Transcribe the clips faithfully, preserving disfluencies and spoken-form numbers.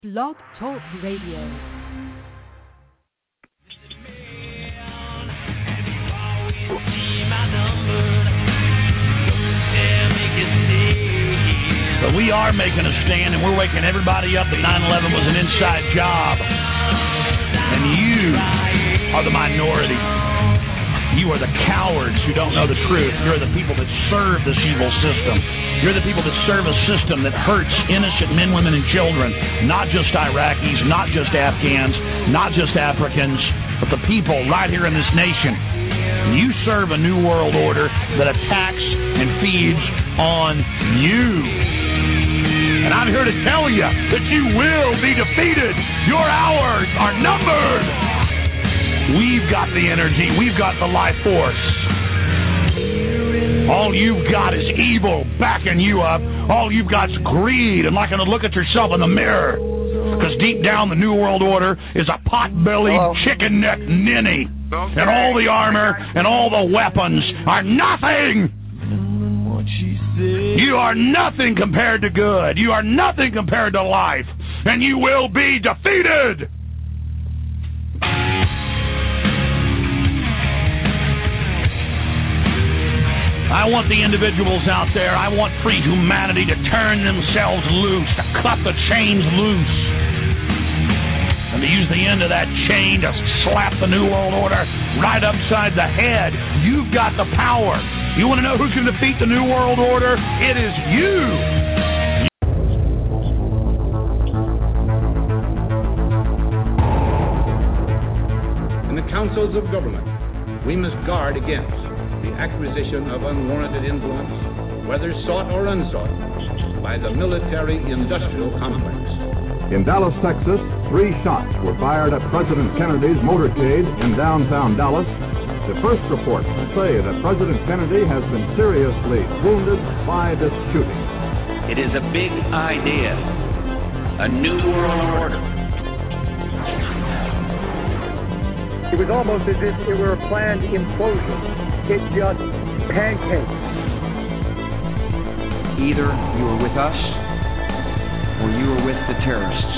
Blog Talk Radio. But we are making a stand, and we're waking everybody up that nine eleven was an inside job. And you are the minority. You are the cowards who don't know the truth. You're the people that serve this evil system. You're the people that serve a system that hurts innocent men, women, and children. Not just Iraqis, not just Afghans, not just Africans, but the people right here in this nation. You serve a new world order that attacks and feeds on you. And I'm here to tell you that you will be defeated. Your hours are numbered. We've got the energy. We've got the life force. All you've got is evil backing you up. All you've got is greed and liking to look at yourself in the mirror. Because deep down, the New World Order is a pot-bellied, chicken-necked ninny. And all the armor and all the weapons are nothing. You are nothing compared to good. You are nothing compared to life. And you will be defeated. I want the individuals out there, I want free humanity to turn themselves loose, to cut the chains loose, and to use the end of that chain to slap the New World Order right upside the head. You've got the power. You want to know who's going to defeat the New World Order? It is you. In the councils of government, we must guard against the acquisition of unwarranted influence, whether sought or unsought, by the military-industrial complex. In Dallas, Texas, three shots were fired at President Kennedy's motorcade in downtown Dallas. The first reports say that President Kennedy has been seriously wounded by this shooting. It is a big idea, a new world order. It was almost as if it were a planned implosion. It just pancaked. Either you are with us or you are with the terrorists.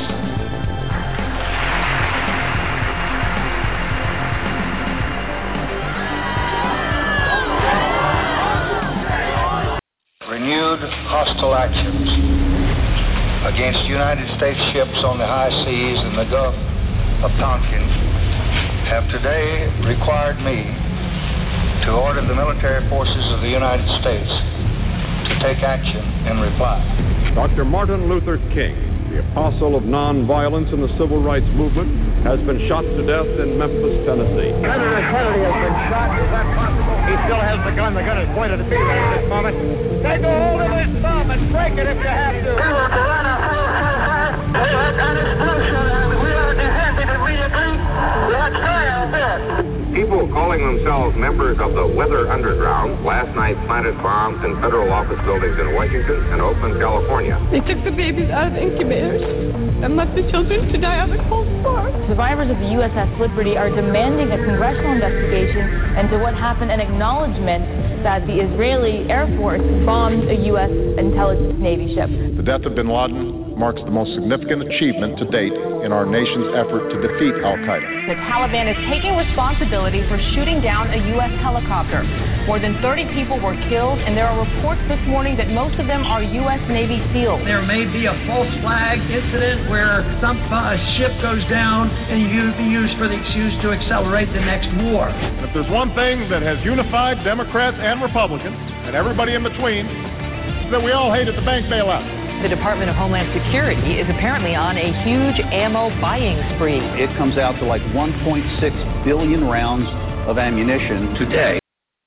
Renewed hostile actions against United States ships on the high seas in the Gulf of Tonkin have today required me to order the military forces of the United States to take action in reply. Doctor Martin Luther King, the apostle of nonviolence in the civil rights movement, has been shot to death in Memphis, Tennessee. Senator Kennedy has been shot. Is that possible? He still has the gun. The gun is pointed at me at this moment. Take a hold of his thumb and break it if you have to. We will run a full fast. We have an explosion and we are defending if we agree. Let's try our best. People calling themselves members of the Weather Underground last night planted bombs in federal office buildings in Washington and Oakland, California. They took the babies out of incubators and left the children to die on the cold floor. Survivors of the U S S Liberty are demanding a congressional investigation into what happened and acknowledgement that the Israeli Air Force bombed a U S intelligence Navy ship. The death of bin Laden marks the most significant achievement to date in our nation's effort to defeat al-Qaeda. The Taliban is taking responsibility for shooting down a U S helicopter. More than thirty people were killed, and there are reports this morning that most of them are U S Navy SEALs. There may be a false flag incident where some uh, ship goes down and you be used for the excuse to accelerate the next war. If there's one thing that has unified Democrats and Republicans, and everybody in between, is that we all hated the bank bailout. The Department of Homeland Security is apparently on a huge ammo buying spree. It comes out to like one point six billion rounds of ammunition today.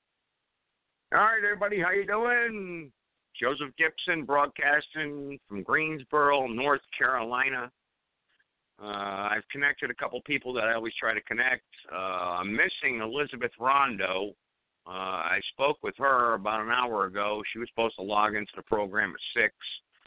All right, everybody, how you doing? Joseph Gibson broadcasting from Greensboro, North Carolina. Uh, I've connected a couple people that I always try to connect. Uh, I'm missing Elizabeth Rondo. Uh, I spoke with her about an hour ago. She was supposed to log into the program at six.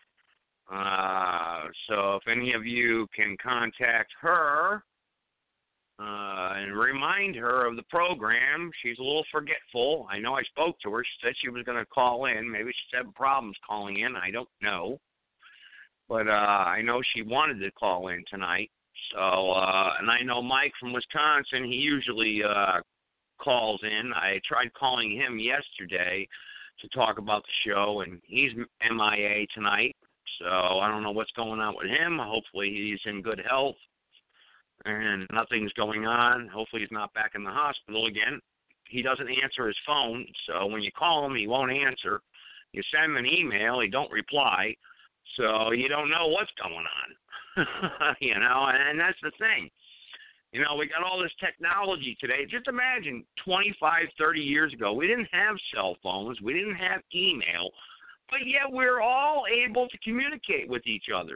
Uh, so if any of you can contact her uh, and remind her of the program, she's a little forgetful. I know I spoke to her. She said she was going to call in. Maybe she's having problems calling in. I don't know. but uh, I know she wanted to call in tonight. So, uh, and I know Mike from Wisconsin, he usually uh, calls in. I tried calling him yesterday to talk about the show, and he's M I A tonight. So I don't know what's going on with him. Hopefully he's in good health and nothing's going on. Hopefully he's not back in the hospital again. He doesn't answer his phone, so when you call him, he won't answer. You send him an email, he don't reply, so you don't know what's going on. You know, and that's the thing. You know, we got all this technology today. Just imagine twenty-five, thirty years ago, we didn't have cell phones, we didn't have email, but yet we're all able to communicate with each other.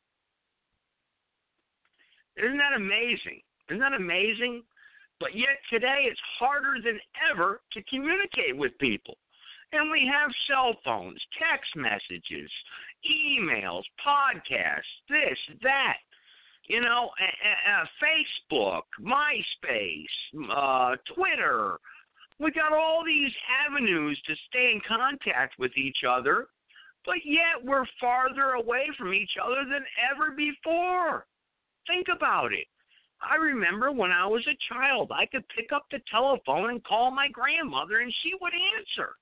Isn't that amazing? Isn't that amazing? But yet today it's harder than ever to communicate with people. And we have cell phones, text messages, emails, podcasts, this, that, you know, uh, uh, Facebook, MySpace, uh, Twitter. We got all these avenues to stay in contact with each other, but yet we're farther away from each other than ever before. Think about it. I remember when I was a child, I could pick up the telephone and call my grandmother, and she would answer.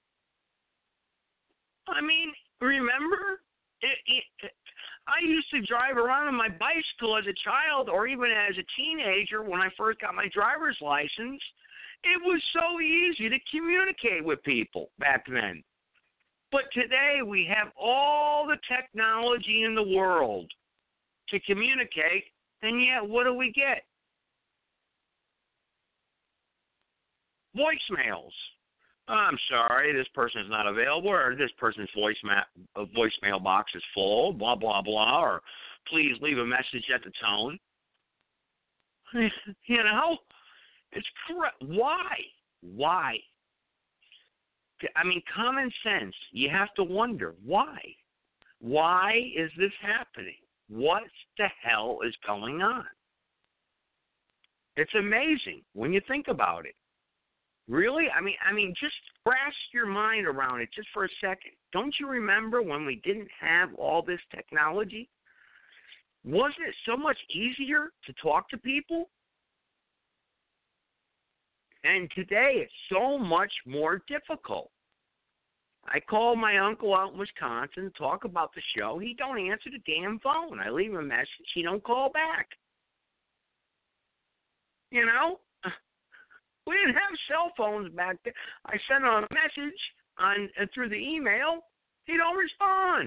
I mean, remember? It, it, I used to drive around on my bicycle as a child or even as a teenager when I first got my driver's license. It was so easy to communicate with people back then. But today we have all the technology in the world to communicate, and yet what do we get? Voicemails. I'm sorry, this person is not available, or this person's voicemail, uh, voicemail box is full, blah, blah, blah, or please leave a message at the tone. You know, it's correct. Why? Why? I mean, common sense, you have to wonder, why? Why is this happening? What the hell is going on? It's amazing when you think about it. Really? I mean, I mean, just grasp your mind around it just for a second. Don't you remember when we didn't have all this technology? Wasn't it so much easier to talk to people? And today it's so much more difficult. I call my uncle out in Wisconsin to talk about the show. He don't answer the damn phone. I leave him a message. He don't call back. You know? We didn't have cell phones back then. I sent him a message on uh, through the email. He don't respond.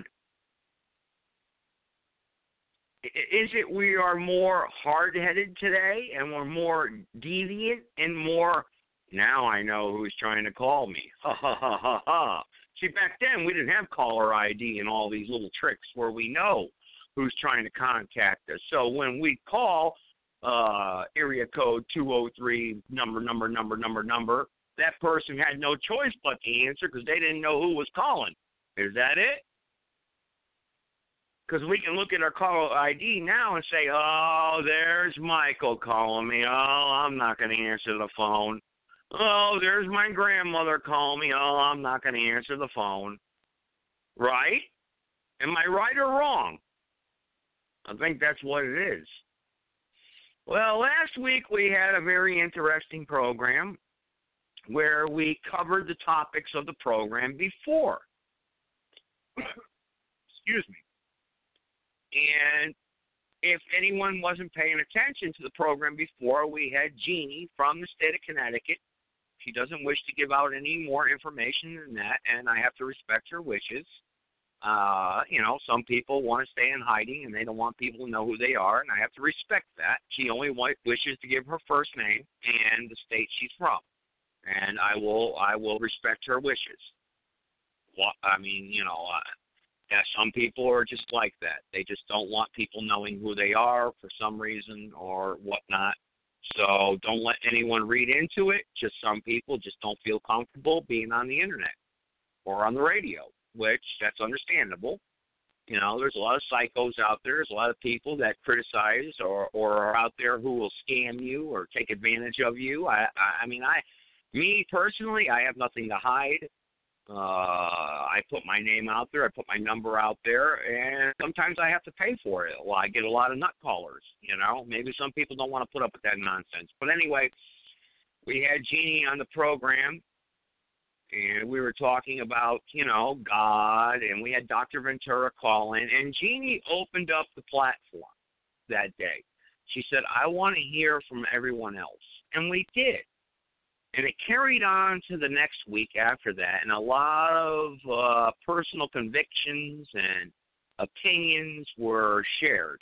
Is it we are more hard-headed today and we're more deviant and more, now I know who's trying to call me. Ha, ha, ha, ha, ha. See, back then we didn't have caller I D and all these little tricks where we know who's trying to contact us. So when we call, Uh, area code two oh three, number, number, number, number, number. That person had no choice but to answer because they didn't know who was calling. Is that it? Because we can look at our caller I D now and say, oh, there's Michael calling me. Oh, I'm not going to answer the phone. Oh, there's my grandmother calling me. Oh, I'm not going to answer the phone. Right? Am I right or wrong? I think that's what it is. Well, last week we had a very interesting program where we covered the topics of the program before. Excuse me. And if anyone wasn't paying attention to the program before, we had Jeannie from the state of Connecticut. She doesn't wish to give out any more information than that, and I have to respect her wishes. Uh, you know, some people want to stay in hiding, and they don't want people to know who they are, and I have to respect that. She only wishes to give her first name and the state she's from, and I will I will respect her wishes. Well, I mean, you know, uh, yeah, some people are just like that. They just don't want people knowing who they are for some reason or whatnot. So don't let anyone read into it. Just some people just don't feel comfortable being on the internet or on the radio, which that's understandable. You know, there's a lot of psychos out there. There's a lot of people that criticize or, or are out there who will scam you or take advantage of you. I, I, I mean, I, me personally, I have nothing to hide. Uh, I put my name out there. I put my number out there, and sometimes I have to pay for it. Well, I get a lot of nut callers, you know. Maybe some people don't want to put up with that nonsense. But anyway, we had Jeannie on the program, and we were talking about, you know, God, and we had Doctor Ventura call in, and Jeannie opened up the platform that day. She said, I want to hear from everyone else. And we did. And it carried on to the next week after that, and a lot of uh, personal convictions and opinions were shared.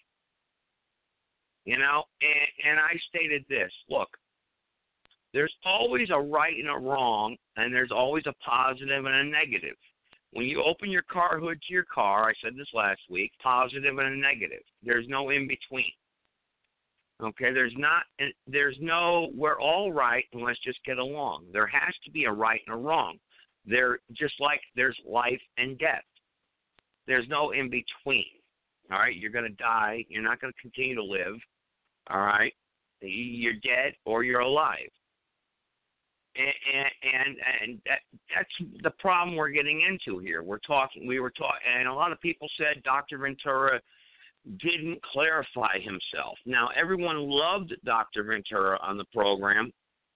You know, and, and I stated this, look, there's always a right and a wrong, and there's always a positive and a negative. When you open your car hood to your car, I said this last week, positive and a negative. There's no in between. Okay, there's not, there's no, we're all right and let's just get along. There has to be a right and a wrong. There, just like there's life and death. There's no in between. All right, you're going to die. You're not going to continue to live. All right, you're dead or you're alive. And and and that, that's the problem we're getting into here. We're talking, we were talking, and a lot of people said Doctor Ventura didn't clarify himself. Now, everyone loved Doctor Ventura on the program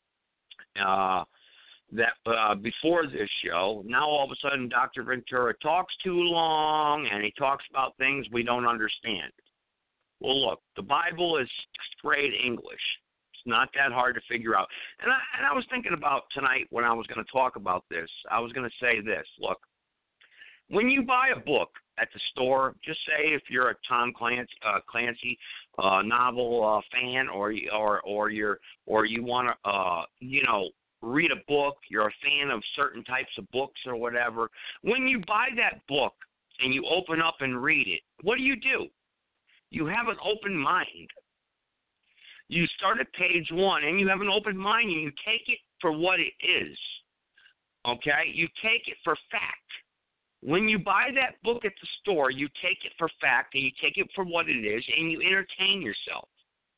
uh, that uh, before this show. Now, all of a sudden, Doctor Ventura talks too long, and he talks about things we don't understand. Well, look, the Bible is straight English. It's not that hard to figure out. And I, and I was thinking about tonight when I was going to talk about this, I was going to say this. Look, when you buy a book at the store, just say if you're a Tom Clancy, uh, Clancy uh, novel uh, fan, or or or you're or you want to uh, you know read a book, you're a fan of certain types of books or whatever. When you buy that book and you open up and read it, what do you do? You have an open mind. You start at page one and you have an open mind and you take it for what it is. Okay, you take it for fact. When you buy that book at the store, you take it for fact, and you take it for what it is, and you entertain yourself.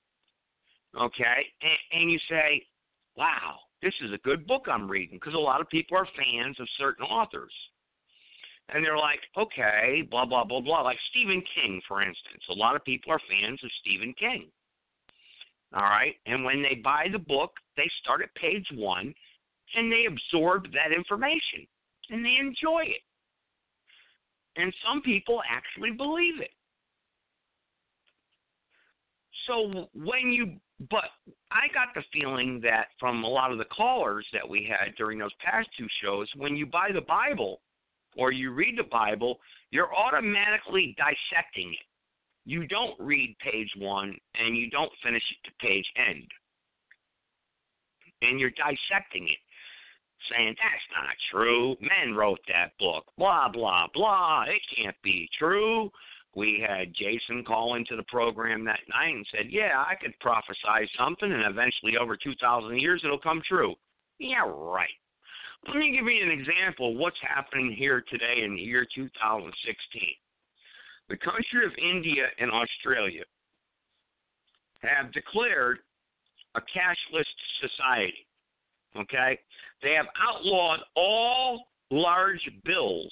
Okay? And, and you say, wow, this is a good book I'm reading, because a lot of people are fans of certain authors. And they're like, okay, blah, blah, blah, blah. Like Stephen King, for instance. A lot of people are fans of Stephen King. All right? And when they buy the book, they start at page one, and they absorb that information, and they enjoy it. And some people actually believe it. So when you, but I got the feeling that from a lot of the callers that we had during those past two shows, when you buy the Bible or you read the Bible, you're automatically dissecting it. You don't read page one and you don't finish it to page end. And you're dissecting it, saying, that's not true. Men wrote that book. Blah, blah, blah. It can't be true. We had Jason call into the program that night and said, yeah, I could prophesy something, and eventually over two thousand years it'll come true. Yeah, right. Let me give you an example of what's happening here today in the year two thousand sixteen. The country of India and Australia have declared a cashless society. Okay? They have outlawed all large bills.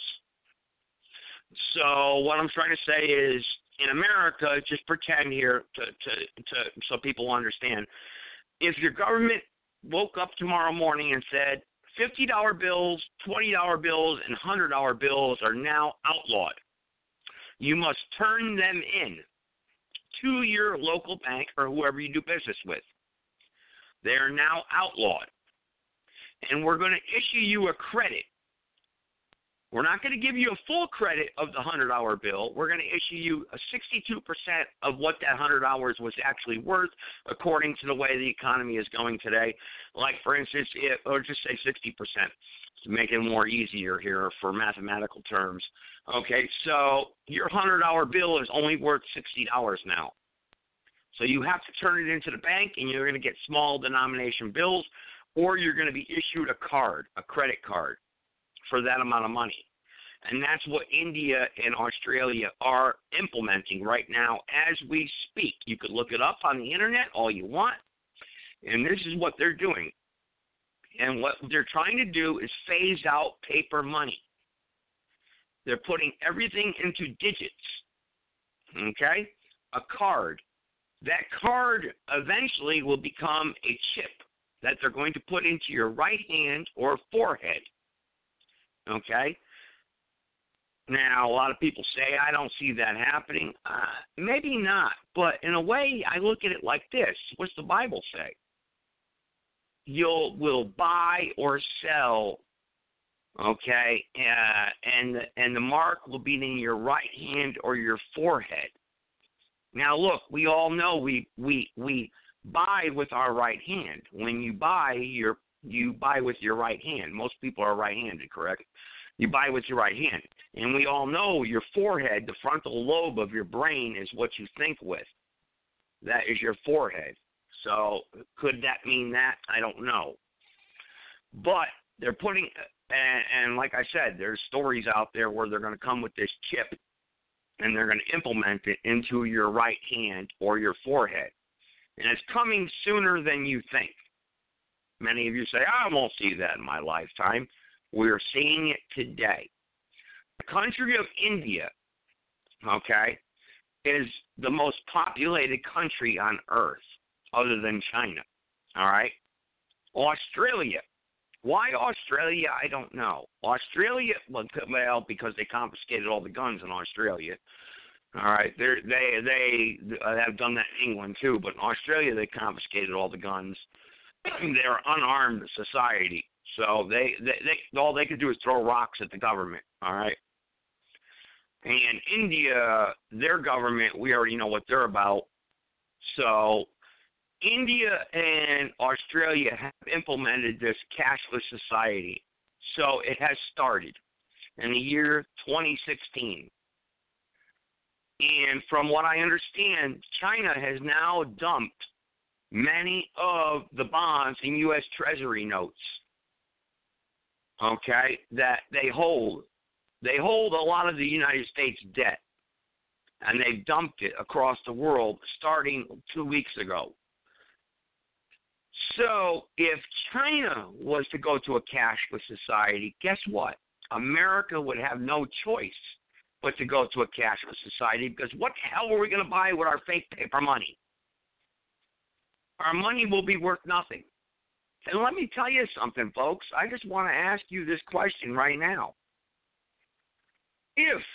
So what I'm trying to say is, in America, just pretend here to, to, to so people understand, if your government woke up tomorrow morning and said fifty dollar bills, twenty dollar bills, and one hundred dollar bills are now outlawed, you must turn them in to your local bank or whoever you do business with. They are now outlawed. And we're going to issue you a credit. We're not going to give you a full credit of the one hundred dollar bill. We're going to issue you a sixty-two percent of what that one hundred dollars was actually worth according to the way the economy is going today. Like, for instance, it, or just say sixty percent to make it more easier here for mathematical terms. Okay, so your one hundred dollar bill is only worth sixty dollars now. So you have to turn it into the bank, and you're going to get small denomination bills, or you're going to be issued a card, a credit card, for that amount of money. And that's what India and Australia are implementing right now as we speak. You could look it up on the internet all you want, and this is what they're doing. And what they're trying to do is phase out paper money. They're putting everything into digits. Okay? A card. That card eventually will become a chip that they're going to put into your right hand or forehead. Okay? Now, a lot of people say, I don't see that happening. Uh, maybe not. But in a way, I look at it like this. What's the Bible say? You'll will buy or sell, okay, uh, and, and the mark will be in your right hand or your forehead. Now, look, we all know we, we, we buy with our right hand. When you buy, you're, you buy with your right hand. Most people are right-handed, correct? You buy with your right hand. And we all know your forehead, the frontal lobe of your brain, is what you think with. That is your forehead. So could that mean that? I don't know. But they're putting, and, and like I said, there's stories out there where they're going to come with this chip and they're going to implement it into your right hand or your forehead. And it's coming sooner than you think. Many of you say, I won't see that in my lifetime. We're seeing it today. The country of India, okay, is the most populated country on earth other than China, all right? Australia. Why Australia? I don't know. Australia, well, because they confiscated all the guns in Australia. All right, They're, they they have done that in England too, but in Australia they confiscated all the guns. They're an unarmed society, so they, they they all they could do is throw rocks at the government. All right, and India, their government, we already know what they're about. So India and Australia have implemented this cashless society. So it has started in the year twenty sixteen. And from what I understand, China has now dumped many of the bonds and U S Treasury notes, okay, that they hold. They hold a lot of the United States debt, and they've dumped it across the world starting two weeks ago. So if China was to go to a cashless society, guess what? America would have no choice but to go to a cashless society, because what the hell are we going to buy with our fake paper money? Our money will be worth nothing. And let me tell you something, folks. I just want to ask you this question right now. If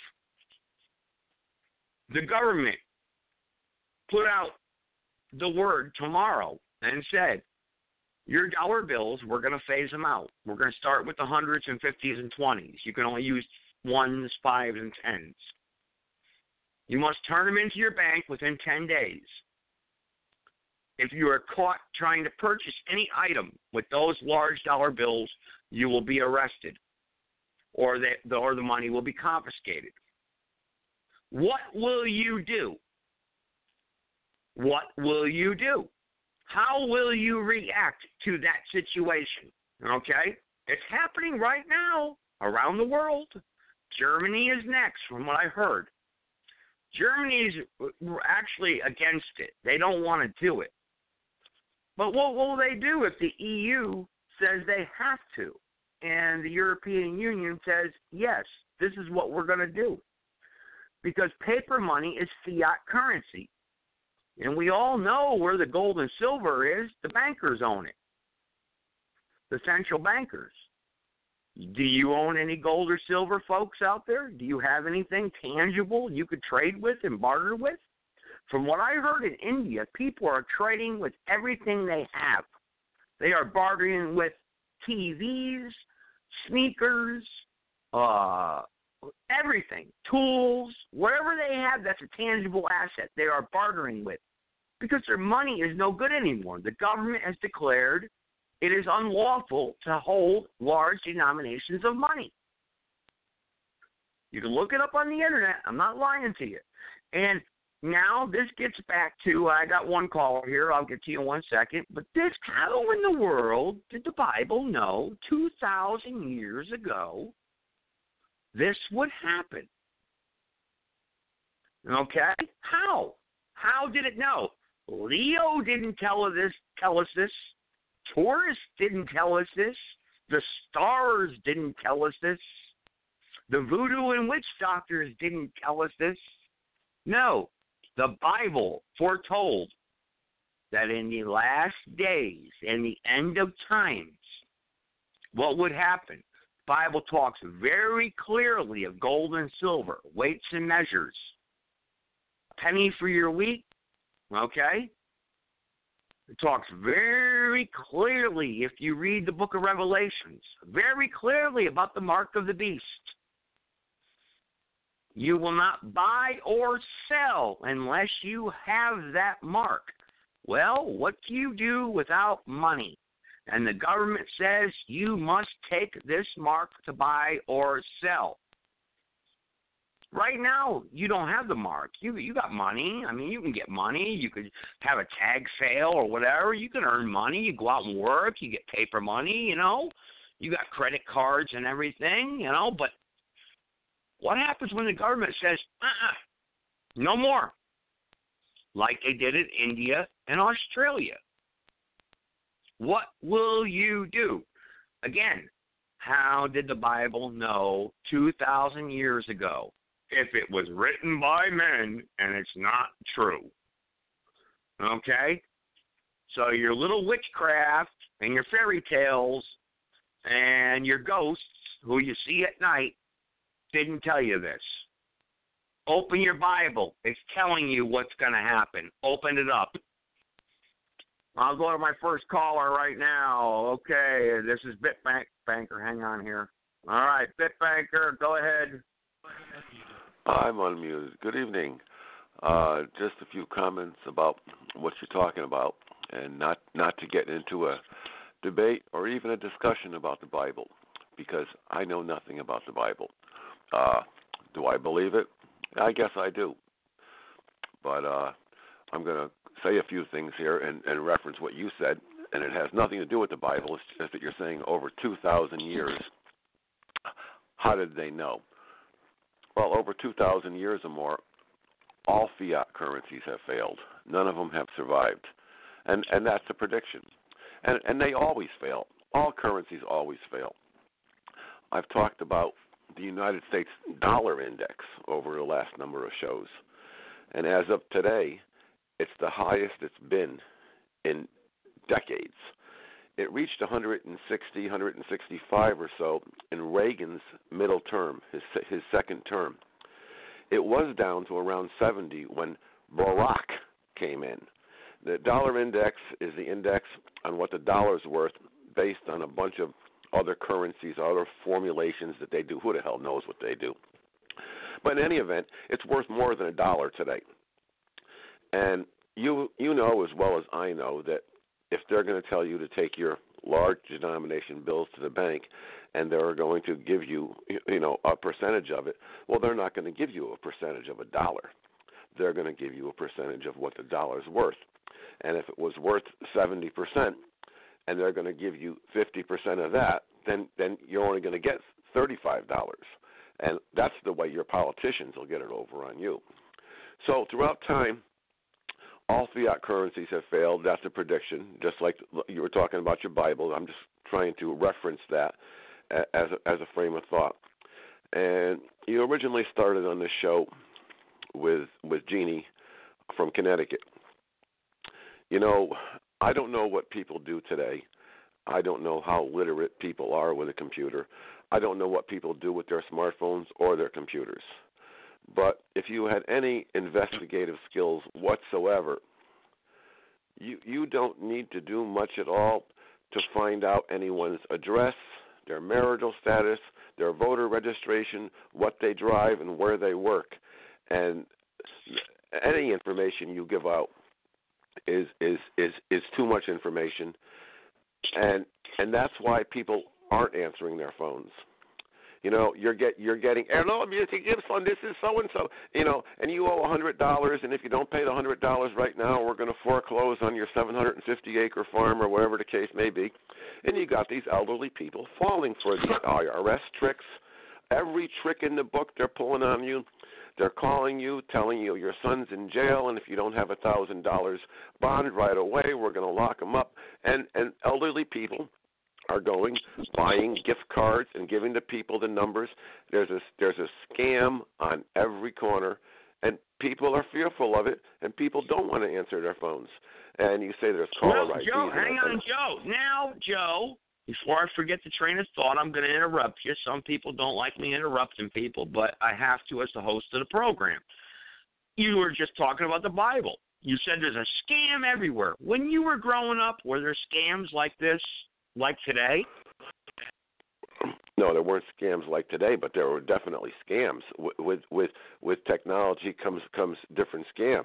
the government put out the word tomorrow and said, your dollar bills, we're going to phase them out. We're going to start with the hundreds and fifties and twenties. You can only use ones, fives, and tens. You must turn them into your bank within ten days. If you are caught trying to purchase any item with those large dollar bills, you will be arrested, or the, or the money will be confiscated. What will you do? What will you do? How will you react to that situation? Okay? It's happening right now around the world. Germany is next, from what I heard. Germany is actually against it. They don't want to do it. But what will they do if the E U says they have to, and the European Union says, yes, this is what we're going to do? Because paper money is fiat currency. And we all know where the gold and silver is. The bankers own it. The central bankers. Do you own any gold or silver, folks, out there? Do you have anything tangible you could trade with and barter with? From what I heard in India, people are trading with everything they have. They are bartering with T Vs, sneakers, uh, everything, tools, whatever they have that's a tangible asset, they are bartering with, because their money is no good anymore. The government has declared it is unlawful to hold large denominations of money. You can look it up on the internet. I'm not lying to you. And now this gets back to, I got one caller here. I'll get to you in one second. But this, how in the world did the Bible know two thousand years ago this would happen? Okay? How? How did it know? Leo didn't tell us this. Tell us this. Taurus didn't tell us this. The stars didn't tell us this. The voodoo and witch doctors didn't tell us this. No, the Bible foretold that in the last days and the end of times, what would happen? The Bible talks very clearly of gold and silver, weights and measures. Penny for your wheat, okay? It talks very clearly, if you read the book of Revelations, very clearly about the mark of the beast. You will not buy or sell unless you have that mark. Well, what do you do without money? And the government says you must take this mark to buy or sell. Right now, you don't have the mark. You you got money. I mean, you can get money. You could have a tag sale or whatever. You can earn money. You go out and work. You get paper money, you know. You got credit cards and everything, you know. But what happens when the government says, uh-uh, no more, like they did in India and Australia? What will you do? Again, how did the Bible know two thousand years ago if it was written by men and it's not true? Okay? So your little witchcraft and your fairy tales and your ghosts who you see at night didn't tell you this. Open your Bible. It's telling you what's going to happen. Open it up. I'll go to my first caller right now. Okay, this is Bitbank Banker. Hang on here. All right, Bitbanker, go ahead. I'm unmuted. Good evening. Uh, just a few comments about what you're talking about, and not, not to get into a debate or even a discussion about the Bible, because I know nothing about the Bible. Uh, do I believe it? I guess I do. But uh, I'm going to say a few things here and, and reference what you said, and it has nothing to do with the Bible. It's just that you're saying over two thousand years. How did they know? Well, over two thousand years or more, all fiat currencies have failed. None of them have survived. And and that's a prediction. And and they always fail. All currencies always fail. I've talked about the United States dollar index over the last number of shows. And as of today, it's the highest it's been in decades. It reached one hundred sixty, one hundred sixty-five or so in Reagan's middle term, his his second term. It was down to around seventy when Barack came in. The dollar index is the index on what the dollar's worth based on a bunch of other currencies, other formulations that they do. Who the hell knows what they do? But in any event, it's worth more than a dollar today. And you you know as well as I know that if they're going to tell you to take your large denomination bills to the bank and they're going to give you, you know, a percentage of it, well, they're not going to give you a percentage of a dollar. They're going to give you a percentage of what the dollar's worth. And if it was worth seventy percent and they're going to give you fifty percent of that, then, then you're only going to get thirty-five dollars. And that's the way your politicians will get it over on you. So throughout time, all fiat currencies have failed. That's a prediction, just like you were talking about your Bible. I'm just trying to reference that as a, as a frame of thought. And you originally started on this show with with Jeannie from Connecticut. You know, I don't know what people do today. I don't know how literate people are with a computer. I don't know what people do with their smartphones or their computers. But if you had any investigative skills whatsoever, you you don't need to do much at all to find out anyone's address, their marital status, their voter registration, what they drive, and where they work. And any information you give out is is is, is too much information. And and that's why people aren't answering their phones. You know, you're get you're getting hello, Mister Gibson. This is so and so. You know, and you owe a hundred dollars, and if you don't pay the hundred dollars right now, we're going to foreclose on your seven hundred and fifty acre farm or whatever the case may be. And you got these elderly people falling for these I R S tricks. Every trick in the book they're pulling on you. They're calling you, telling you your son's in jail, and if you don't have a thousand dollars bond right away, we're going to lock him up. And and elderly people are going, buying gift cards and giving the people the numbers. There's a, there's a scam on every corner, and people are fearful of it, and people don't want to answer their phones. And you say there's caller no, I D. Joe, hang on, Joe. Now, Joe, before I forget the train of thought, I'm going to interrupt you. Some people don't like me interrupting people, but I have to as the host of the program. You were just talking about the Bible. You said there's a scam everywhere. When you were growing up, were there scams like this? Like today? No, there weren't scams like today, but there were definitely scams. With with with, with technology comes comes different scams.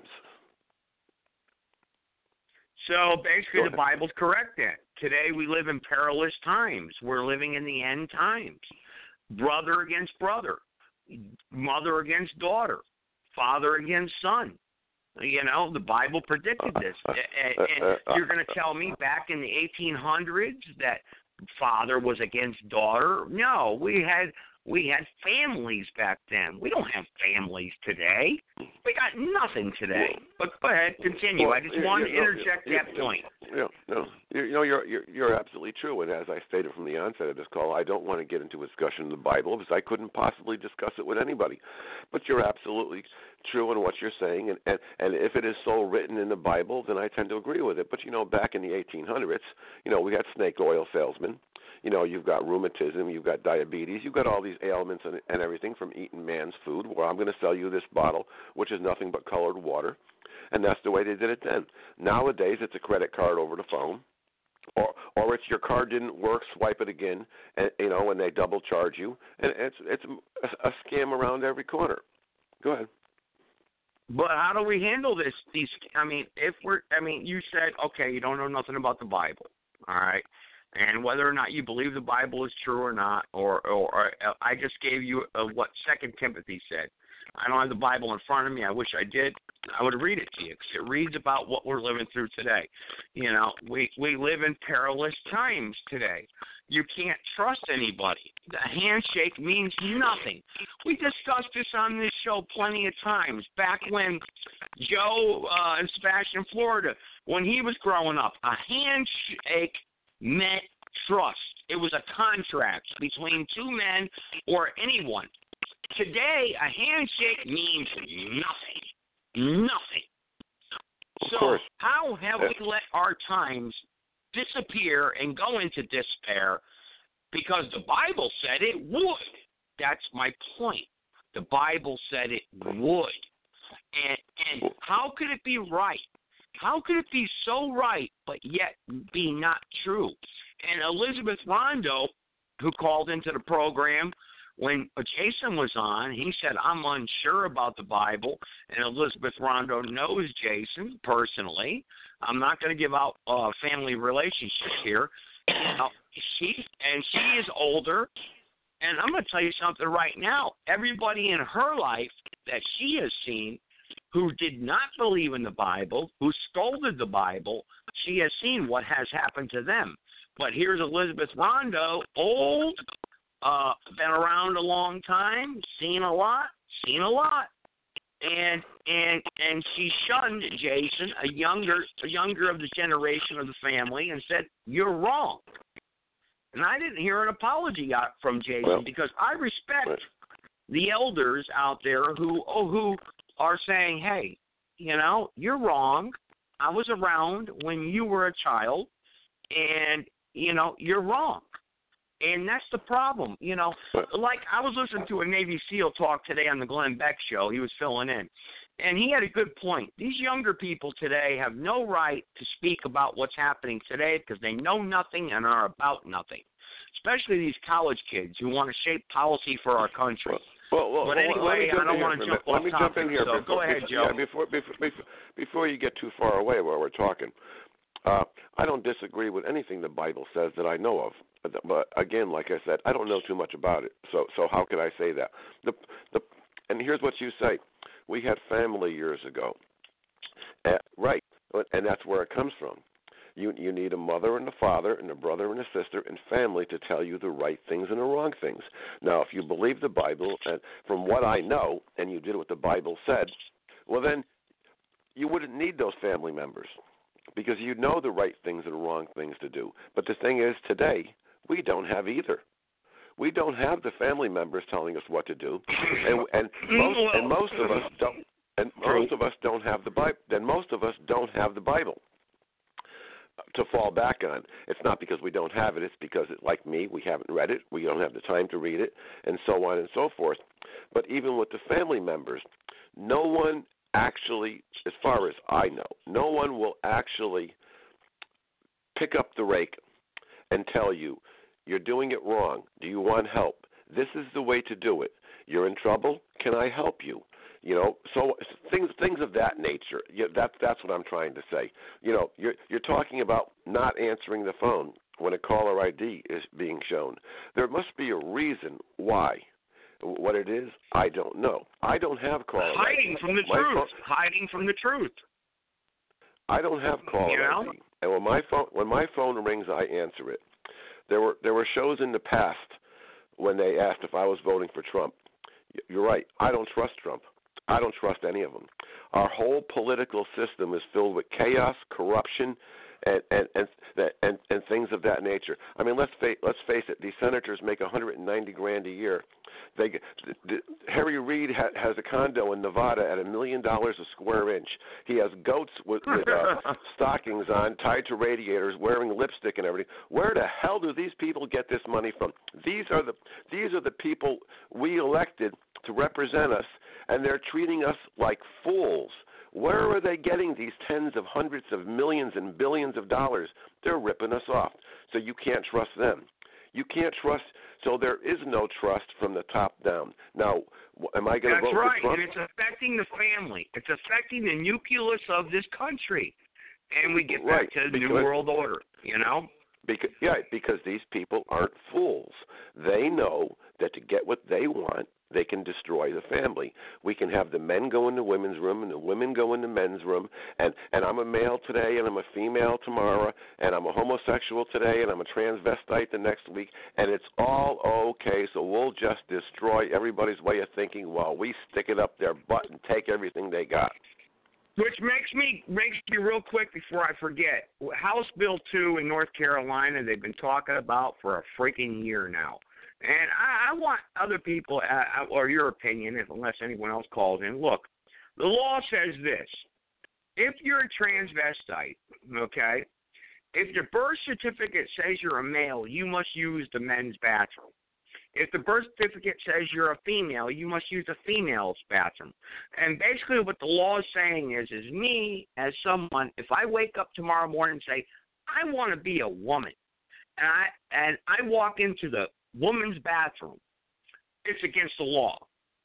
So basically, the Bible's correct then. Today we live in perilous times. We're living in the end times. Brother against brother, mother against daughter, father against son. You know, the Bible predicted this. And, and you're going to tell me back in the eighteen hundreds that father was against daughter? No, we had we had families back then. We don't have families today. We got nothing today. But go ahead, continue. Well, I just wanted to interject yeah, that yeah, point. Yeah, no, you, you know, you're, you're you're absolutely true. And as I stated from the onset of this call, I don't want to get into a discussion of the Bible because I couldn't possibly discuss it with anybody. But you're absolutely true in what you're saying, and, and and if it is so written in the Bible, then I tend to agree with it. But you know, back in the eighteen hundreds, you know, we had snake oil salesmen. You know, you've got rheumatism, you've got diabetes, you've got all these ailments and, and everything from eating man's food. Well, I'm going to sell you this bottle, which is nothing but colored water, and that's the way they did it then. Nowadays, it's a credit card over the phone, or or it's your card didn't work, swipe it again, and you know, and they double charge you, and it's it's a, a scam around every corner. Go ahead. But how do we handle this? These, I mean, if we're, I mean, you said, okay, you don't know nothing about the Bible, all right, and whether or not you believe the Bible is true or not, or, or, or I just gave you uh, what Second Timothy said. I don't have the Bible in front of me. I wish I did. I would read it to you because it reads about what we're living through today. You know, we we live in perilous times today. You can't trust anybody. The handshake means nothing. We discussed this on this show plenty of times back when Joe uh, in Sebastian, Florida, when he was growing up. A handshake meant trust. It was a contract between two men or anyone. Today, a handshake means nothing. Nothing. Of so course. How have we let our times disappear and go into despair because the Bible said it would? That's my point. The Bible said it would. And, and how could it be right? How could it be so right but yet be not true? And Elizabeth Rondo, who called into the program when Jason was on, he said, I'm unsure about the Bible. And Elizabeth Rondo knows Jason personally. I'm not going to give out uh, family relationships here. You know, she, and she is older. And I'm going to tell you something right now. Everybody in her life that she has seen who did not believe in the Bible, who scolded the Bible, she has seen what has happened to them. But here's Elizabeth Rondo, old, uh, been around a long time, seen a lot, seen a lot. And and and she shunned Jason, a younger a younger of the generation of the family, and said, you're wrong. And I didn't hear an apology out from Jason well, because I respect right. the elders out there who oh, who are saying, hey, you know, you're wrong. I was around when you were a child, and, you know, you're wrong. And that's the problem. You know, like I was listening to a Navy SEAL talk today on the Glenn Beck show. He was filling in. And he had a good point. These younger people today have no right to speak about what's happening today because they know nothing and are about nothing, especially these college kids who want to shape policy for our country. Well, well, but anyway, I don't want to jump off Let me topic, jump in here. So before, go ahead, before, Joe. Yeah, before, before, before, before you get too far away where we're talking, uh, I don't disagree with anything the Bible says that I know of. But again, like I said, I don't know too much about it. So, so how can I say that? The, the, and here's what you say: we had family years ago, uh, right? And that's where it comes from. You you need a mother and a father and a brother and a sister and family to tell you the right things and the wrong things. Now, if you believe the Bible, and from what I know, and you did what the Bible said, well then you wouldn't need those family members because you know the right things and the wrong things to do. But the thing is, today we don't have either. We don't have the family members telling us what to do, and and most and most of us don't. And most of us don't have the Bible. Then most of us don't have the Bible to fall back on. It's not because we don't have it. It's because, it, like me, we haven't read it. We don't have the time to read it, and so on and so forth. But even with the family members, no one actually, as far as I know, no one will actually pick up the rake and tell you, you're doing it wrong. Do you want help? This is the way to do it. You're in trouble. Can I help you? You know, so things things of that nature. Yeah, that that's what I'm trying to say. You know, you're you're talking about not answering the phone when a caller I D is being shown. There must be a reason why. What it is, I don't know. I don't have caller hiding I D. from the my truth. Phone, hiding from the truth. I don't have caller you know? I D, and when my phone when my phone rings, I answer it. There were there were shows in the past when they asked if I was voting for Trump. You're right. I don't trust Trump. I don't trust any of them. Our whole political system is filled with chaos, corruption, and and and and, and things of that nature. I mean, let's face let's face it. These senators make one hundred ninety grand a year. They the, the, Harry Reid ha, has a condo in Nevada at a million dollars a square inch. He has goats with, with uh, stockings on, tied to radiators, wearing lipstick and everything. Where the hell do these people get this money from? These are the these are the people we elected to represent us, and they're treating us like fools. Where are they getting these tens of hundreds of millions and billions of dollars? They're ripping us off. So you can't trust them. You can't trust. So there is no trust from the top down. Now, am I going to vote That's right, for Trump? and it's affecting the family. It's affecting the nucleus of this country. And we get back right, to the because, New World Order, you know? Because, yeah, because these people aren't fools. They know that to get what they want, they can destroy the family. We can have the men go in the women's room and the women go in the men's room, and, and I'm a male today and I'm a female tomorrow, and I'm a homosexual today and I'm a transvestite the next week, and it's all okay, so we'll just destroy everybody's way of thinking while we stick it up their butt and take everything they got. Which makes me makes me real quick before I forget. House Bill two in North Carolina, they've been talking about for a freaking year now. And I, I want other people, uh, or your opinion, if unless anyone else calls in. Look, the law says this. If you're a transvestite, okay, if your birth certificate says you're a male, you must use the men's bathroom. If the birth certificate says you're a female, you must use the female's bathroom. And basically what the law is saying is, is me, as someone, if I wake up tomorrow morning and say, I want to be a woman, and I and I walk into the woman's bathroom, it's against the law.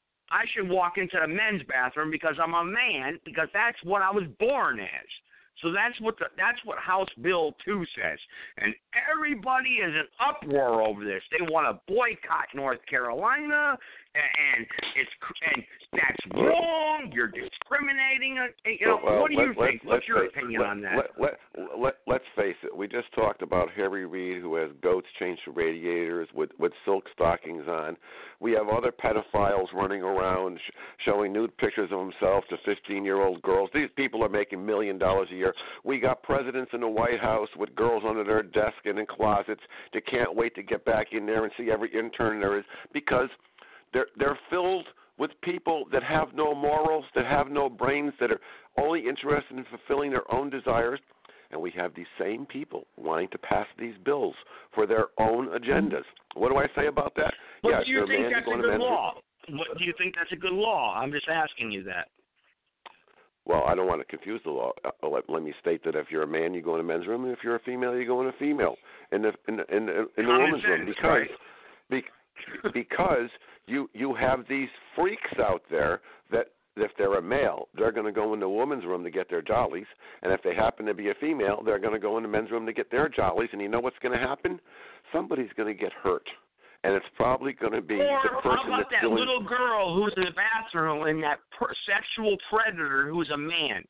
I should walk into the men's bathroom because I'm a man, because that's what I was born as. So that's what the, that's what House Bill two says. And everybody is in uproar over this. They want to boycott North Carolina, and it's and that's wrong. You're discriminating. You know, well, what do let, you let, think? What's your face, opinion let, on that? Let, let, let, let's face it. We just talked about Harry Reid, who has goats chained to radiators with, with silk stockings on. We have other pedophiles running around sh- showing nude pictures of themselves to fifteen-year-old girls. These people are making million dollars a year. We got presidents in the White House with girls under their desk and in closets that can't wait to get back in there and see every intern there is, because they're they're filled with people that have no morals, that have no brains, that are only interested in fulfilling their own desires. And we have these same people wanting to pass these bills for their own agendas. What do I say about that? But yes, do you think that's a good law? Room. What, do you think that's a good law? I'm just asking you that. Well, I don't want to confuse the law. Uh, let, let me state that if you're a man, you go in a men's room, and if you're a female, you go in a female in the in the, in the, in the woman's sense, room, because right? be, because you you have these freaks out there that if they're a male, they're going to go in the woman's room to get their jollies, and if they happen to be a female, they're going to go in the men's room to get their jollies. And you know what's going to happen? Somebody's going to get hurt. And it's probably going to be or the person how about that's that doing... little girl who's in the bathroom and that per- sexual predator who's a man,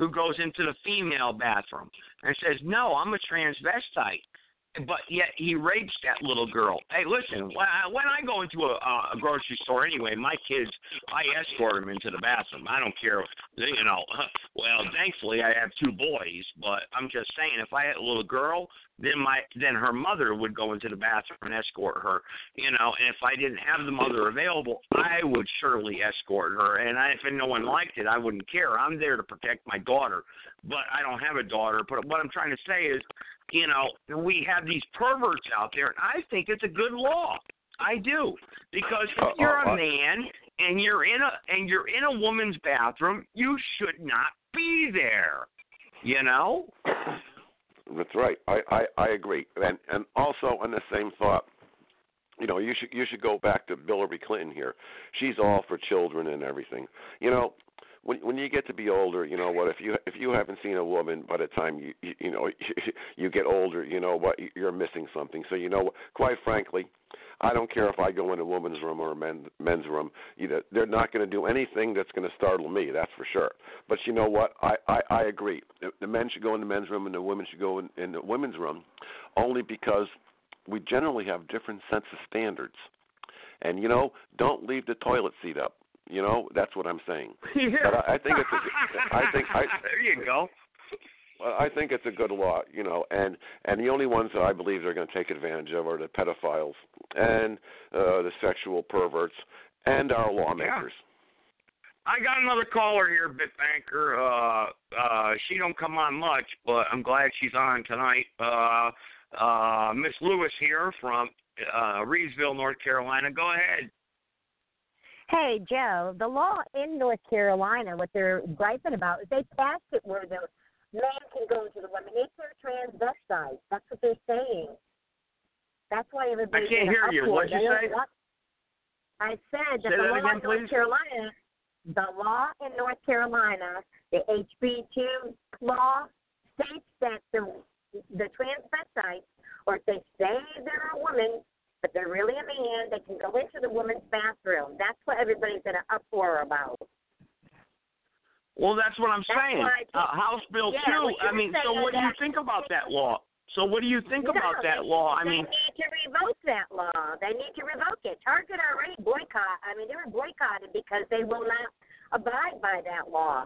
who goes into the female bathroom and says, no, I'm a transvestite. But yet he rapes that little girl. Hey, listen, when I, when I go into a, a grocery store anyway, my kids, I escort them into the bathroom. I don't care, you know. Well, thankfully I have two boys, but I'm just saying, if I had a little girl, then my then her mother would go into the bathroom and escort her, you know. And if I didn't have the mother available, I would surely escort her. And I, if no one liked it, I wouldn't care. I'm there to protect my daughter, but I don't have a daughter. But what I'm trying to say is, you know, we have these perverts out there, and I think it's a good law. I do, because if you're a man and you're in a and you're in a woman's bathroom, you should not be there. You know. That's right. I, I, I agree. And and also on the same thought, you know, you should you should go back to Hillary Clinton here. She's all for children and everything. You know, when when you get to be older, you know what? If you if you haven't seen a woman by the time you you, you know you get older, you know what? You're missing something. So you know, quite frankly, I don't care if I go in a woman's room or a men, men's room. Either they're not going to do anything that's going to startle me. That's for sure. But you know what? I, I, I agree. The, the men should go in the men's room and the women should go in, in the women's room, only because we generally have different sense of standards. And you know, don't leave the toilet seat up. You know, that's what I'm saying. Yeah. But I, I think it's a, I think I. There you go. I think it's a good law, you know, and, and the only ones that I believe they're going to take advantage of are the pedophiles and uh, the sexual perverts and our lawmakers. Yeah. I got another caller here, Bitbanker. Uh, uh, she don't come on much, but I'm glad she's on tonight. Uh, uh, Miss Lewis here from uh, Reedsville, North Carolina. Go ahead. Hey, Joe, the law in North Carolina, what they're griping about is they passed it where the man can go to the women. It's their transvestite. That's what they're saying. That's why everybody. I can't hear you. What did you say? Want... I said that say the that law again, in North please? Carolina, the law in North Carolina, the H B two law states that the the transvestites, or if they say they're a woman, but they're really a man, they can go into the women's bathroom. That's what everybody's in an uproar about. Well, that's what I'm that's saying. Uh, House Bill yeah, two. I mean, so what do you that, think about that law? So what do you think no, about that they, law? I they mean, need to revoke that law. They need to revoke it. Target already boycott. I mean, they were boycotted because they will not abide by that law.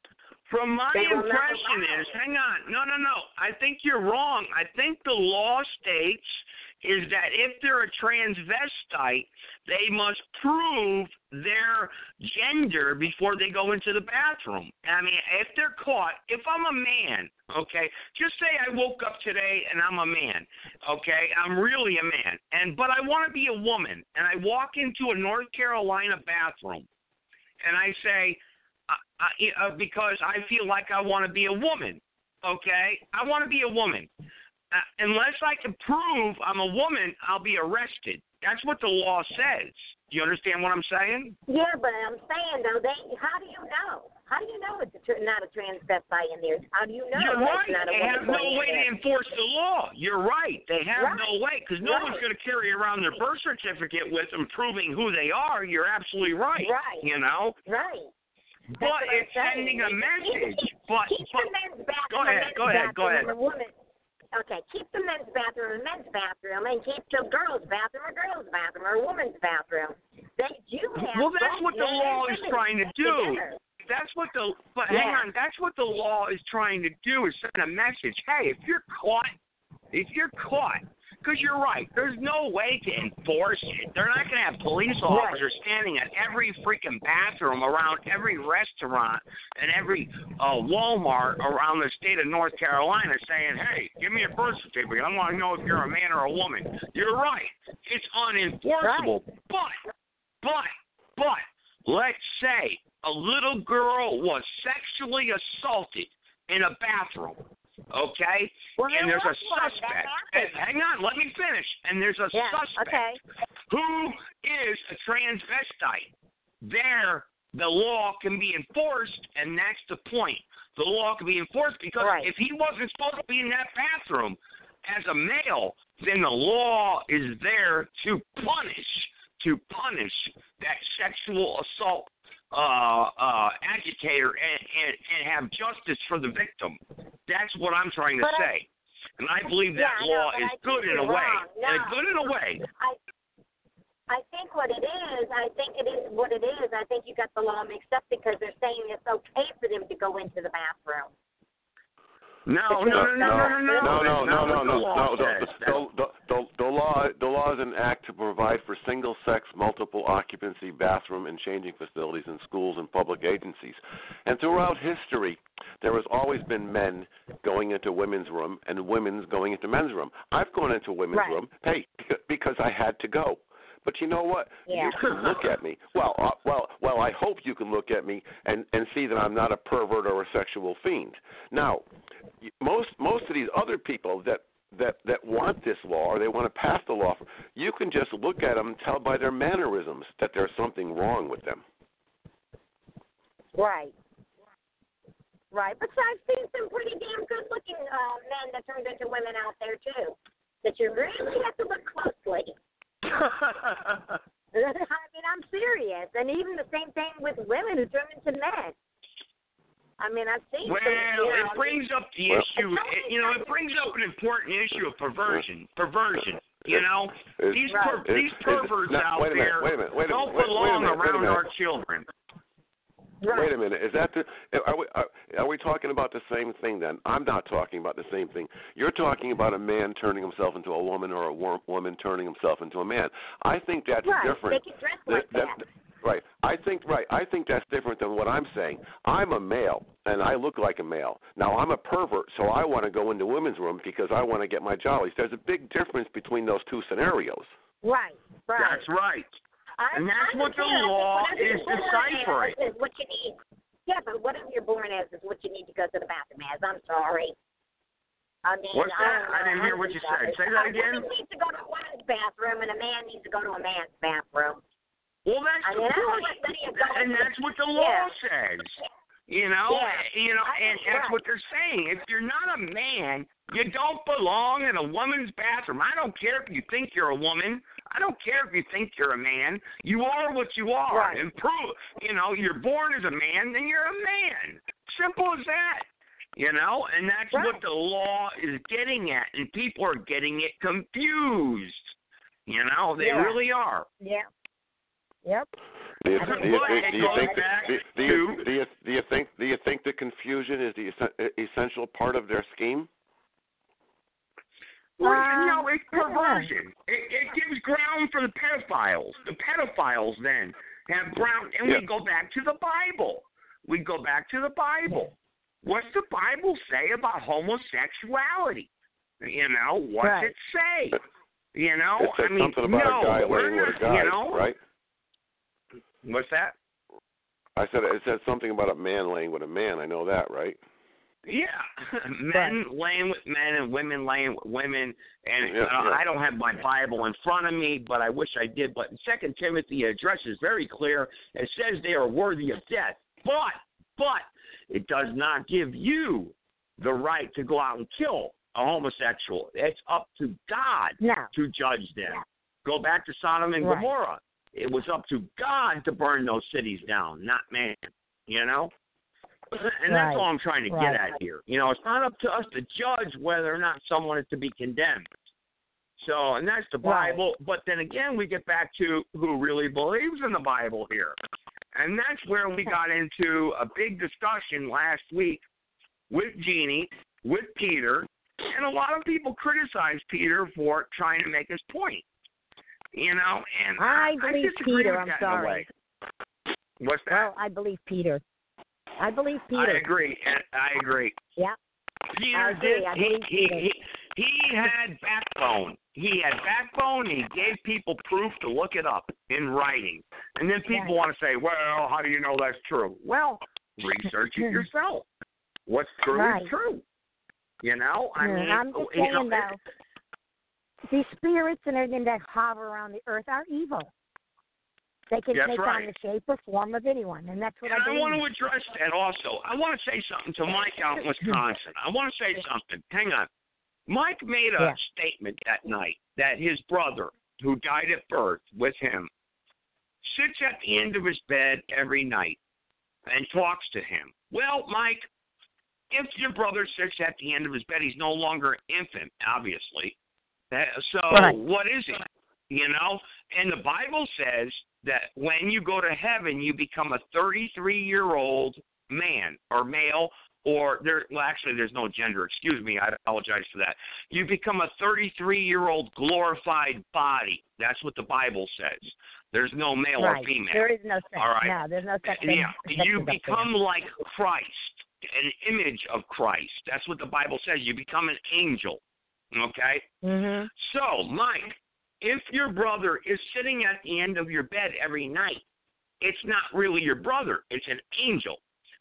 From my they impression is, hang on, no, no, no. I think you're wrong. I think the law states is that if they're a transvestite, they must prove their gender before they go into the bathroom. I mean, if they're caught, if I'm a man, okay, just say I woke up today and I'm a man, okay, I'm really a man, and but I want to be a woman, and I walk into a North Carolina bathroom, and I say, uh, uh, because I feel like I want to be a woman, okay, I want to be a woman. Uh, unless I can prove I'm a woman, I'll be arrested. That's what the law says. Do you understand what I'm saying? Yeah, but I'm saying, though, they, how do you know? How do you know it's a, not a transvestite in there? How do you know? You're right. Not a they have no way to enforce the law. You're right. They have right. no way, because no right. one's going to carry around their birth certificate with them proving who they are. You're absolutely right. Right. You know? Right. But That's it's sending a message. But, keep but the men's bathroom, go ahead. men's Go ahead. Go ahead. The woman. Okay, keep the men's bathroom a men's bathroom, and keep the girls' bathroom a girls' bathroom or a woman's bathroom. They do have. Well, that's what the law is trying to do. Together. That's what the. But yeah. hang on. That's what the law is trying to do, is send a message. Hey, if you're caught, if you're caught, because you're right, there's no way to enforce it. They're not going to have police officers right. standing at every freaking bathroom around every restaurant and every uh, Walmart around the state of North Carolina saying, hey, give me a birth certificate. I want to know if you're a man or a woman. You're right. It's unenforceable. Right. But, but, but, let's say a little girl was sexually assaulted in a bathroom. Okay? Well, and there's a one. suspect. And, hang on, let me finish. And there's a yeah, suspect okay. who is a transvestite. There, the law can be enforced, and that's the point. The law can be enforced because right. if he wasn't supposed to be in that bathroom as a male, then the law is there to punish, to punish that sexual assault uh, uh, agitator and, and, and have justice for the victim. That's what I'm trying to but say. I, and I believe that yeah, law know, is good in a way. No. And good in a way. I, I think what it is, I think it is what it is. I think you got the law mixed up because they're saying it's okay for them to go into the bathroom. No, no, no, no, no, no, no, no, no, no, no, no. The, the, the, the law, the law is an act to provide for single-sex, multiple occupancy bathroom and changing facilities in schools and public agencies. And throughout history, there has always been men going into women's room and women's going into men's room. I've gone into women's right. room, hey, because I had to go. But you know what? Yeah. You can look at me. Well, uh, well, well. I hope you can look at me and, and see that I'm not a pervert or a sexual fiend. Now, most most of these other people that, that, that want this law or they want to pass the law, you can just look at them and tell by their mannerisms that there's something wrong with them. Right. Right. But so I've seen some pretty damn good-looking uh, men that turned into women out there too. That you really have to look closely. I mean, I'm serious. And even the same thing with women who turn into men. I mean, I've seen Well, some, you know, it brings up the well, issue, it, you know, it brings up an important issue of perversion. Perversion, you know? Is, These right. per, these is, perverts is, no, out wait a minute, there wait a minute, wait a don't minute, belong wait a minute, around wait a our minute. children. Right. Wait a minute. Is that the? Are we are, are we talking about the same thing then? I'm not talking about the same thing. You're talking about a man turning himself into a woman or a wo- woman turning himself into a man. I think that's right. different. They can dress like that, that. Right. I think right. I think that's different than what I'm saying. I'm a male and I look like a male. Now I'm a pervert, so I want to go into women's room because I want to get my jollies. There's a big difference between those two scenarios. Right. Right. That's right. I, and that's I what the understand. law Whatever is you're born deciphering. as is what you need. Yeah, but whatever you're born as is what you need to go to the bathroom as. I'm sorry. I mean, What's that? I, I didn't hear what you said. Say that again. A woman needs to go to a woman's bathroom, and a man needs to go to a man's bathroom. Well, that's I the mean, point, that's and that's what the law yeah. says. You know, yeah. you know, and that's right. what they're saying. If you're not a man, you don't belong in a woman's bathroom. I don't care if you think you're a woman. I don't care if you think you're a man. You are what you are. Right. And prove, you know, you're born as a man, then you're a man. Simple as that. You know, and that's right. what the law is getting at, and people are getting it confused. You know, they yeah. really are. Yeah. Yep. Do you, I do think- you, But think, it do you goes think back do, do you, to- do you do you think do you think the confusion is the essen- essential part of their scheme? Well, Um, you know, it's perversion. It, it gives ground for the pedophiles. The pedophiles then have ground, and Yeah. we go back to the Bible. We go back to the Bible. What's the Bible say about homosexuality? You know, what's Right. it say? You know, It said I mean, something about no, a guy we're laying with a not, guy, you know, right? What's that? I said it said something about a man laying with a man. I know that, right? Yeah, men laying with men and women laying with women, and Yeah, uh, yeah. I don't have my Bible in front of me, but I wish I did. But Second Timothy addresses very clear. It says they are worthy of death, but but it does not give you the right to go out and kill a homosexual. It's up to God No. to judge them. Yeah. Go back to Sodom and Right. Gomorrah. It was up to God to burn those cities down, not man. You know. And that's Right. all I'm trying to get Right. at here. You know, it's not up to us to judge whether or not someone is to be condemned. So, and that's the Right. Bible. But then again, we get back to who really believes in the Bible here. And that's where we got into a big discussion last week with Jeannie, with Peter, and a lot of people criticized Peter for trying to make his point. You know, and I I believe disagree Peter, with I'm that in a sorry. way. What's that? Well, I believe Peter. I believe Peter. I agree. I agree. Yeah. Peter I agree. did. I He, believe he, Peter. he, he had backbone. He had backbone. And he gave people proof to look it up in writing. And then people Right. want to say, well, how do you know that's true? Well, research it yourself. What's true Right. is true. You know? I Yeah, mean, I'm just you know, saying, though, these spirits and everything that hover around the earth are evil. They can That's take right. on the shape or form of anyone, and that's what And I I believe. want to address that also. I want to say something to Mike out in Wisconsin. I want to say something. Hang on. Mike made a Yeah. statement that night that his brother, who died at birth with him, sits at the end of his bed every night and talks to him. Well, Mike, if your brother sits at the end of his bed, he's no longer an infant, obviously. So right. what is he? You know? And the Bible says that when you go to heaven, you become a thirty-three-year-old man or male, or there. Well, actually, there's no gender. Excuse me. I apologize for that. You become a thirty-three-year-old glorified body. That's what the Bible says. There's no male right. or female. There is no sex. All right. No, there's no such thing. Yeah. You become like Christ, an image of Christ. That's what the Bible says. You become an angel. Okay? Mm-hmm. So, Mike, if your brother is sitting at the end of your bed every night, it's not really your brother. It's an angel.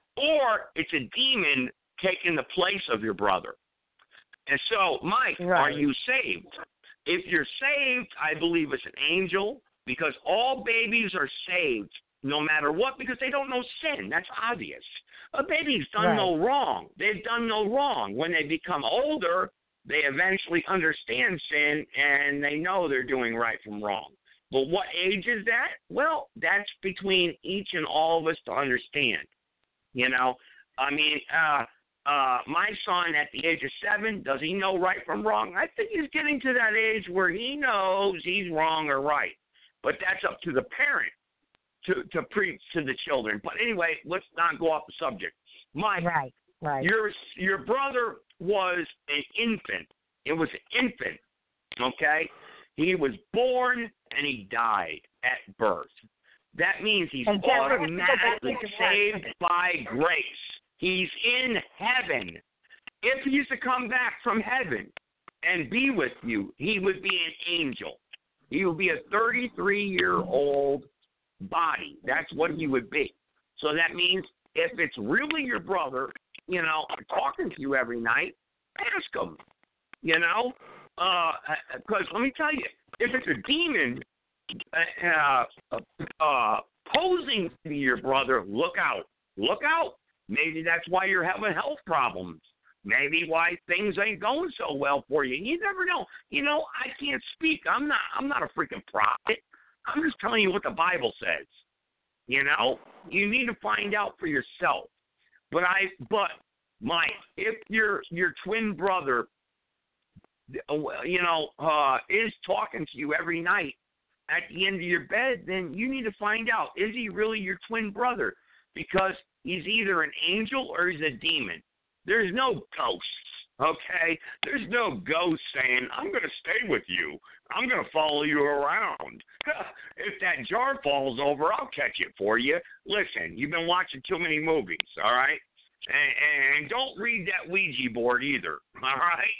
Or it's a demon taking the place of your brother. And so, Mike, right. are you saved? If you're saved, I believe it's an angel, because all babies are saved no matter what, because they don't know sin. That's obvious. A baby's done right. no wrong. They've done no wrong. When they become older, they eventually understand sin, and they know they're doing right from wrong. But what age is that? Well, that's between each and all of us to understand. You know, I mean, uh, uh, my son at the age of seven, does he know right from wrong? I think he's getting to that age where he knows he's wrong or right. But that's up to the parent to, to preach to the children. But anyway, let's not go off the subject. Mike, right, right. your your brother was an infant. It was an infant, okay? He was born and he died at birth. That means he's and automatically saved by grace. He's in heaven. If he's to come back from heaven and be with you, he would be an angel. He would be a thirty-three-year-old body. That's what he would be. So that means if it's really your brother, you know, talking to you every night, ask him, you know. Because uh, let me tell you, if it's a demon uh, uh, uh, posing to be your brother, look out. Look out. Maybe that's why you're having health problems. Maybe why things ain't going so well for you. You never know. You know, I can't speak. I'm not I'm not a freaking prophet. I'm just telling you what the Bible says. You know? You need to find out for yourself. But I but Mike, if your your twin brother you know, uh, is talking to you every night at the end of your bed, then you need to find out, is he really your twin brother? Because he's either an angel or he's a demon. There's no ghosts, okay? There's no ghost saying, I'm going to stay with you. I'm going to follow you around. If that jar falls over, I'll catch it for you. Listen, you've been watching too many movies, all right? And, and don't read that Ouija board either, all right?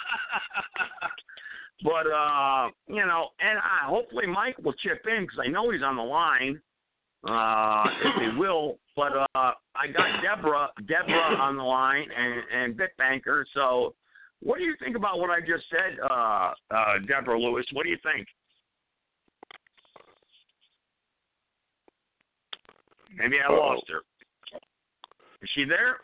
But, uh, you know, and I, hopefully Mike will chip in because I know he's on the line, uh, if he will. But uh, I got Deborah, Deborah on the line and, and Bitbanker. So what do you think about what I just said, uh, uh, Deborah Lewis? What do you think? Maybe I lost her. Is she there?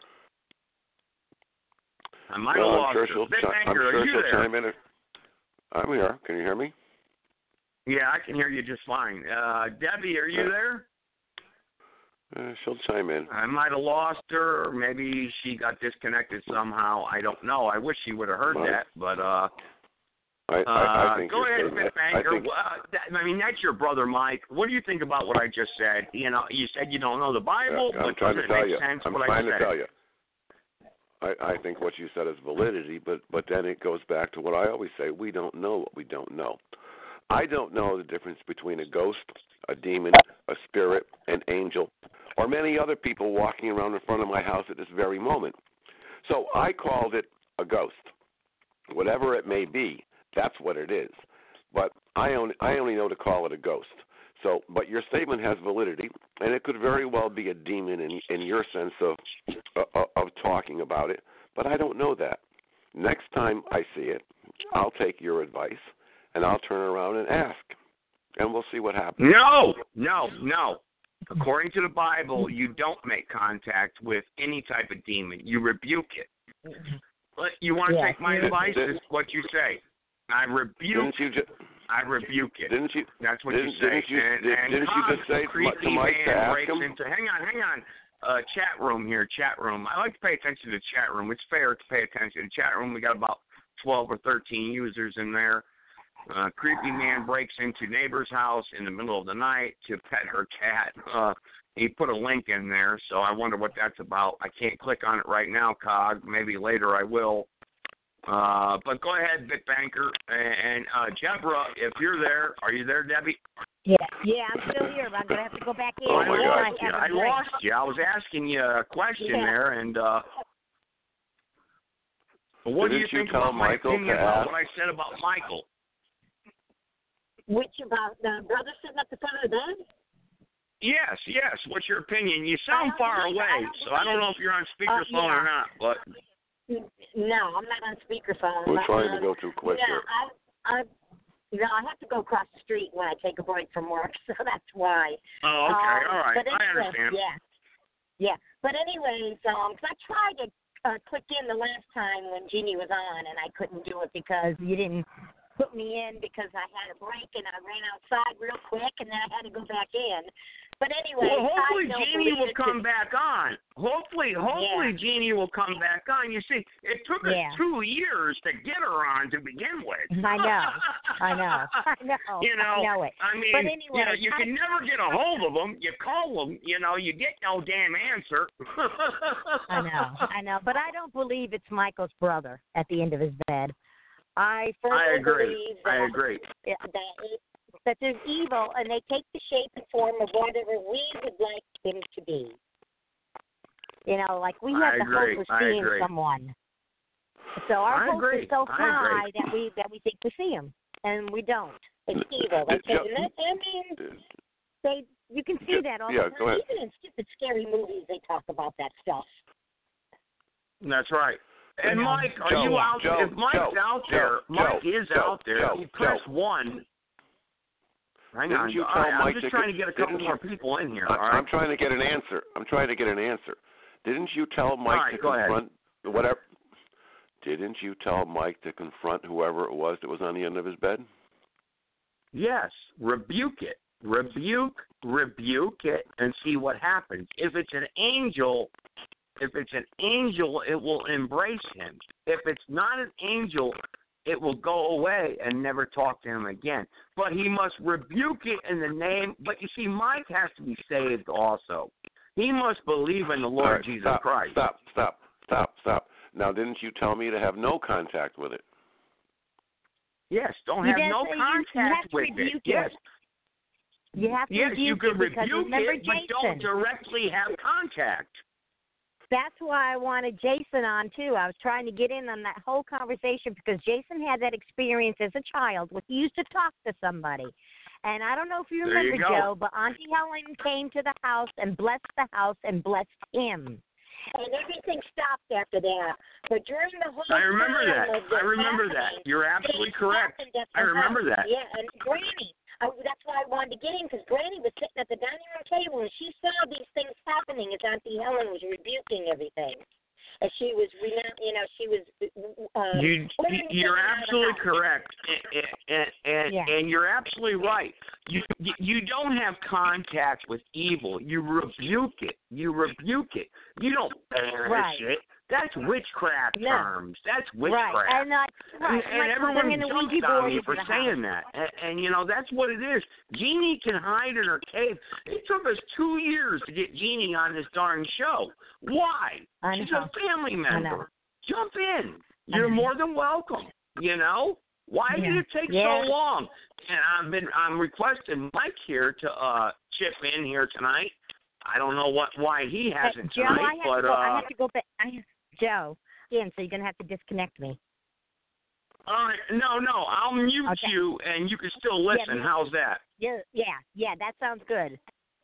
I might have well, lost sure her. Bitbanker, I'm are sure you she'll there? chime in. If, I'm here. Can you hear me? Yeah, I can hear you just fine. Uh, Debbie, are you there? Uh, she'll chime in. I might have lost her, or maybe she got disconnected somehow. I don't know. I wish she would have heard Right. that, but uh, I, I, I uh, think go you're ahead, saying that. I, Bitbanker. think, Well, uh, that, I mean, that's your brother, Mike. What do you think about what I just said? You know, you said you don't know the Bible, yeah, I'm but trying does to it tell make you. sense I'm what trying I to said? tell you. I, I think what you said is validity, but, but then it goes back to what I always say. We don't know what we don't know. I don't know the difference between a ghost, a demon, a spirit, an angel, or many other people walking around in front of my house at this very moment. So I called it a ghost. Whatever it may be, that's what it is. But I only, I only know to call it a ghost. So, but your statement has validity, and it could very well be a demon in, in your sense of, of of talking about it. But I don't know that. Next time I see it, I'll take your advice, and I'll turn around and ask, and we'll see what happens. No, no, no. According to the Bible, you don't make contact with any type of demon. You rebuke it. But you want to Yeah. take my advice? This is what you say. I rebuke Didn't you just, I rebuke it. Didn't you? That's what didn't, you say. Didn't you, and, did, and didn't you just say creepy to Mike to man ask breaks him? into, hang on, hang on. uh, chat room here, chat room. I like to pay attention to the chat room. It's fair to pay attention to the chat room. We got about twelve or thirteen users in there. Uh, creepy man breaks into neighbor's house in the middle of the night to pet her cat. Uh, he put a link in there, so I wonder what that's about. I can't click on it right now, Cog. Maybe later I will. Uh, but go ahead, Bitbanker. And uh, Deborah, if you're there, are you there, Debbie? Yeah, yeah, I'm still here, but I'm going to have to go back in. Oh, my I God. I, I lost you. I was asking you a question yeah. there, and uh, what Didn't do you you think tell about my Michael opinion to about ask? what I said about Michael? Which about the brother sitting at the foot of the bed? Yes, yes. What's your opinion? You sound far away, I don't so I don't know if you're on speakerphone uh, yeah. or not. But no, I'm not on speakerphone. We're but, trying uh, to go too quick yeah, here. I, I, no, I have to go across the street when I take a break from work, so that's why. Oh, okay, um, all right, but I anyway, understand. Yeah, yeah. But anyways, um, 'cause I tried to uh, click in the last time when Jeannie was on, and I couldn't do it because you didn't put me in because I had a break and I ran outside real quick and then I had to go back in. But anyway, well, hopefully I don't Jeannie will believe come it. back on. Hopefully, hopefully Yeah. Jeannie will come back on. You see, it took us Yeah. two years to get her on to begin with. I know. I know. I know. You know, I know it. I mean, but anyway, you know, you I, can never get a hold of them. You call them, you know, you get no damn answer. I know. I know. But I don't believe it's Michael's brother at the end of his bed. I firmly I agree. believe that, I agree. that, it, that there's evil and they take the shape and form of whatever we would like them to be. You know, like we have I the agree. hope of I seeing agree. someone. So our I hope agree. is so I high agree. that we that we think we see him, and we don't. It's evil. They take, and that, I mean, they you can see that all yeah, the go time. ahead. Even in stupid, scary movies, they talk about that stuff. That's right. And You know, Mike, are Joe, you out? Joe, if Mike's Joe, out Joe, there, Mike Joe, is Joe, out there. Joe, you press Joe. one. Hang Didn't on. you All tell right, Mike I'm just to trying to get- get a couple didn't more you- people in here. I, All right. I'm trying to get an answer. I'm trying to get an answer. Didn't you tell Mike All right, to go ahead. confront whatever? Didn't you tell Mike to confront whoever it was that was on the end of his bed? Yes, rebuke it. Rebuke, rebuke it, and see what happens. If it's an angel, if it's an angel, it will embrace him. If it's not an angel, it will go away and never talk to him again. But he must rebuke it in the name. But you see, Mike has to be saved also. He must believe in the Lord All right, Jesus stop, Christ. Stop, stop, stop, stop. Now, didn't you tell me to have no contact with it? Yes, don't You have didn't no say you- you have contact to with it. rebuke it. Yes. You have to Yes, rebuke you can it because rebuke remember it, but Jason. don't directly have contact. That's why I wanted Jason on too. I was trying to get in on that whole conversation because Jason had that experience as a child where he used to talk to somebody. And I don't know if you There you remember, go. Joe, but Auntie Helen came to the house and blessed the house and blessed him. And everything stopped after that. But during the whole I remember time that. of this I remember happening, that. You're absolutely things correct. happened at the I remember house. that. Yeah, and Granny, I, that's why I wanted to get in, because Granny was sitting at the dining room table, and she saw these things happening as Auntie Helen was rebuking everything. And she was, you know, she was. Uh, You, ordering you're things out of the absolutely house. correct, and and, and, Yeah. and you're absolutely right. You you don't have contact with evil. You rebuke it. You rebuke it. You don't banish Right. it. That's witchcraft No. terms. That's witchcraft. Right. And, uh, right. And, and like everyone bringing the jumps Ouija on board me into for the saying house. that. And, and, you know, that's what it is. Jeannie can hide in her cave. It took us two years to get Jeannie on this darn show. Why? I She's know. a family I know. member. Jump in. I You're know. more than welcome. You know? Why Yeah. did it take Yeah. so long? And I've been I'm requesting Mike here to uh chip in here tonight. I don't know what why he hasn't Joe, tonight, I have but to go, uh I have to go back. I have, Joe, again, so you're gonna have to disconnect me. all right, no, no, I'll mute Okay. you and you can still listen. Yeah, How's that? Yeah, yeah, yeah. That sounds good.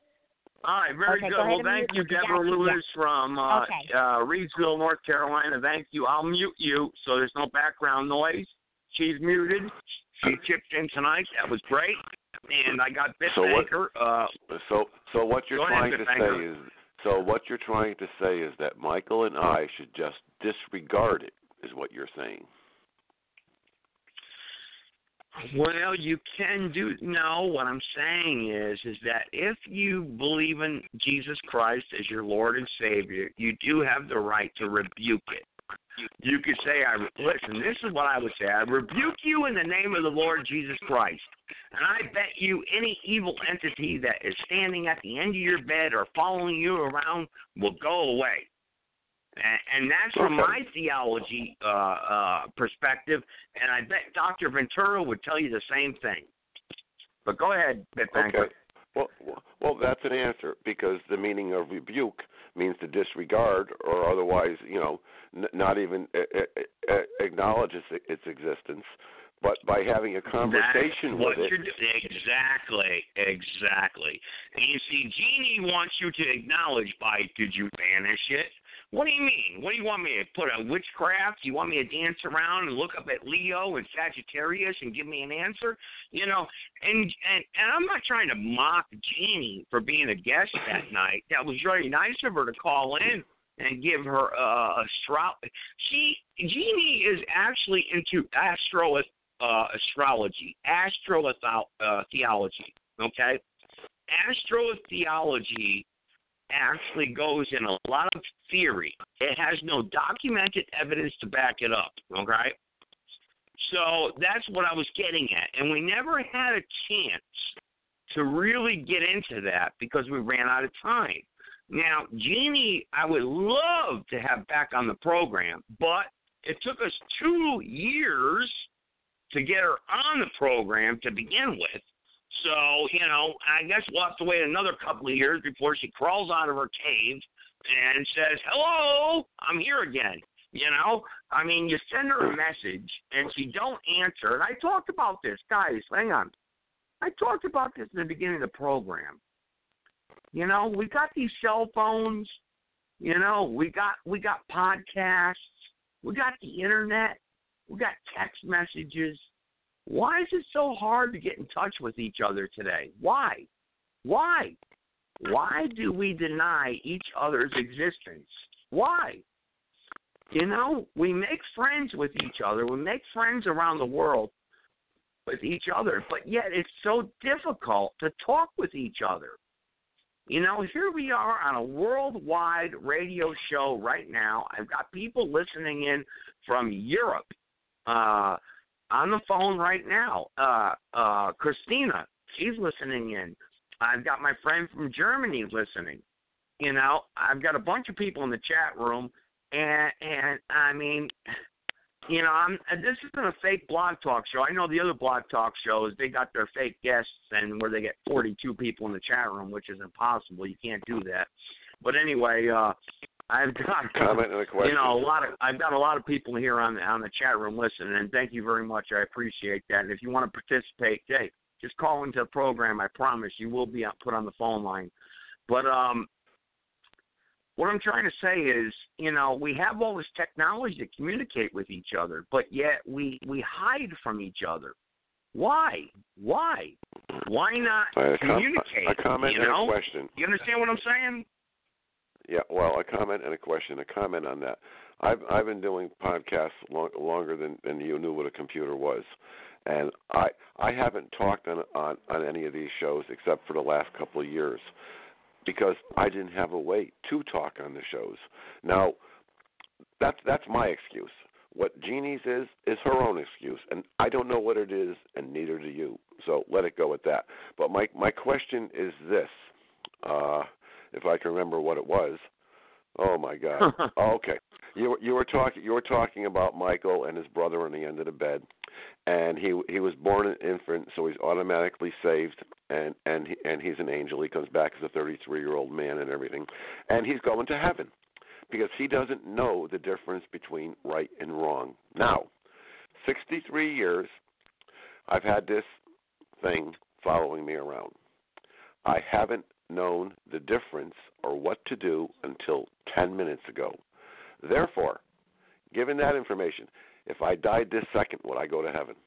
All right, very Okay, good. go ahead Well, and thank mute you, me. Deborah Got you, Lewis from uh, Okay. uh, Reidsville, North Carolina. Thank you. I'll mute you so there's no background noise. She's muted. She chipped in tonight. That was great. And I got So what- Bitbanker. Uh, So, so what you're Go ahead, trying to Bitbanker. say is, so what you're trying to say is that Michael and I should just disregard it, is what you're saying. Well, you can do no. What I'm saying is, is that if you believe in Jesus Christ as your Lord and Savior, you do have the right to rebuke it. You could say, "I listen." This is what I would say: I rebuke you in the name of the Lord Jesus Christ, and I bet you any evil entity that is standing at the end of your bed or following you around will go away. And that's from my theology uh, uh, perspective, and I bet Doctor Ventura would tell you the same thing. But go ahead, Bitbanker. Okay. Well, well, that's an answer, because the meaning of rebuke means to disregard or otherwise, you know, n- not even a- a- acknowledge its, its existence. But by having a conversation That's what with you're it. Do- exactly, exactly. And you see, Jeannie wants you to acknowledge by, did you banish it? What do you mean? What do you want me to put on witchcraft? You want me to dance around and look up at Leo and Sagittarius and give me an answer? You know, and and, and I'm not trying to mock Jeannie for being a guest that night. That was very nice of her to call in and give her uh, astro. She Jeannie is actually into astro uh, astrology, astro uh, theology. Okay, astrotheology actually goes in a lot of theory. It has no documented evidence to back it up, okay? So that's what I was getting at. And we never had a chance to really get into that because we ran out of time. Now, Jeannie, I would love to have back on the program, but it took us two years to get her on the program to begin with. So, you know, I guess we'll have to wait another couple of years before she crawls out of her cave and says, hello, I'm here again. You know, I mean, you send her a message and she don't answer. And I talked about this. Guys, hang on. I talked about this in the beginning of the program. You know, we got these cell phones. You know, we got we got podcasts. We got the internet. We got text messages. Why is it so hard to get in touch with each other today? Why? Why? Why do we deny each other's existence? Why? You know, we make friends with each other. We make friends around the world with each other, but yet it's so difficult to talk with each other. You know, here we are on a worldwide radio show right now. I've got people listening in from Europe, uh, on the phone right now. Uh, uh, Christina, she's listening in. I've got my friend from Germany listening. You know, I've got a bunch of people in the chat room, and and I mean, you know, I'm this isn't a fake blog talk show. I know the other blog talk shows, they got their fake guests and where they get forty-two people in the chat room, which is impossible. You can't do that. But anyway, uh, I've got comment and a question. You know, a lot of I've got a lot of people here on the on the chat room listening, and thank you very much. I appreciate that. And if you want to participate, hey, just call into the program. I promise you will be put on the phone line. But um, what I'm trying to say is, you know, we have all this technology to communicate with each other, but yet we we hide from each other. Why? Why? Why not a com- communicate? A comment you and know? a question. You understand what I'm saying? Yeah, well, a comment and a question. A comment on that. I've I've been doing podcasts long, longer than, than you knew what a computer was, and I I haven't talked on, on on any of these shows except for the last couple of years, because I didn't have a way to talk on the shows. Now, that's that's my excuse. What Jeannie's is is her own excuse, and I don't know what it is, and neither do you. So let it go at that. But my my question is this. Uh, if I can remember what it was. Oh my God. Oh, okay. You were you were talking you were talking about Michael and his brother on the end of the bed, and he he was born an infant, so he's automatically saved, and and he, and he's an angel. He comes back as a thirty-three year old man and everything, and he's going to heaven because he doesn't know the difference between right and wrong. Now, sixty-three years, I've had this thing following me around. I haven't known the difference or what to do until ten minutes ago. Therefore, given that information, if I died this second, would I go to heaven?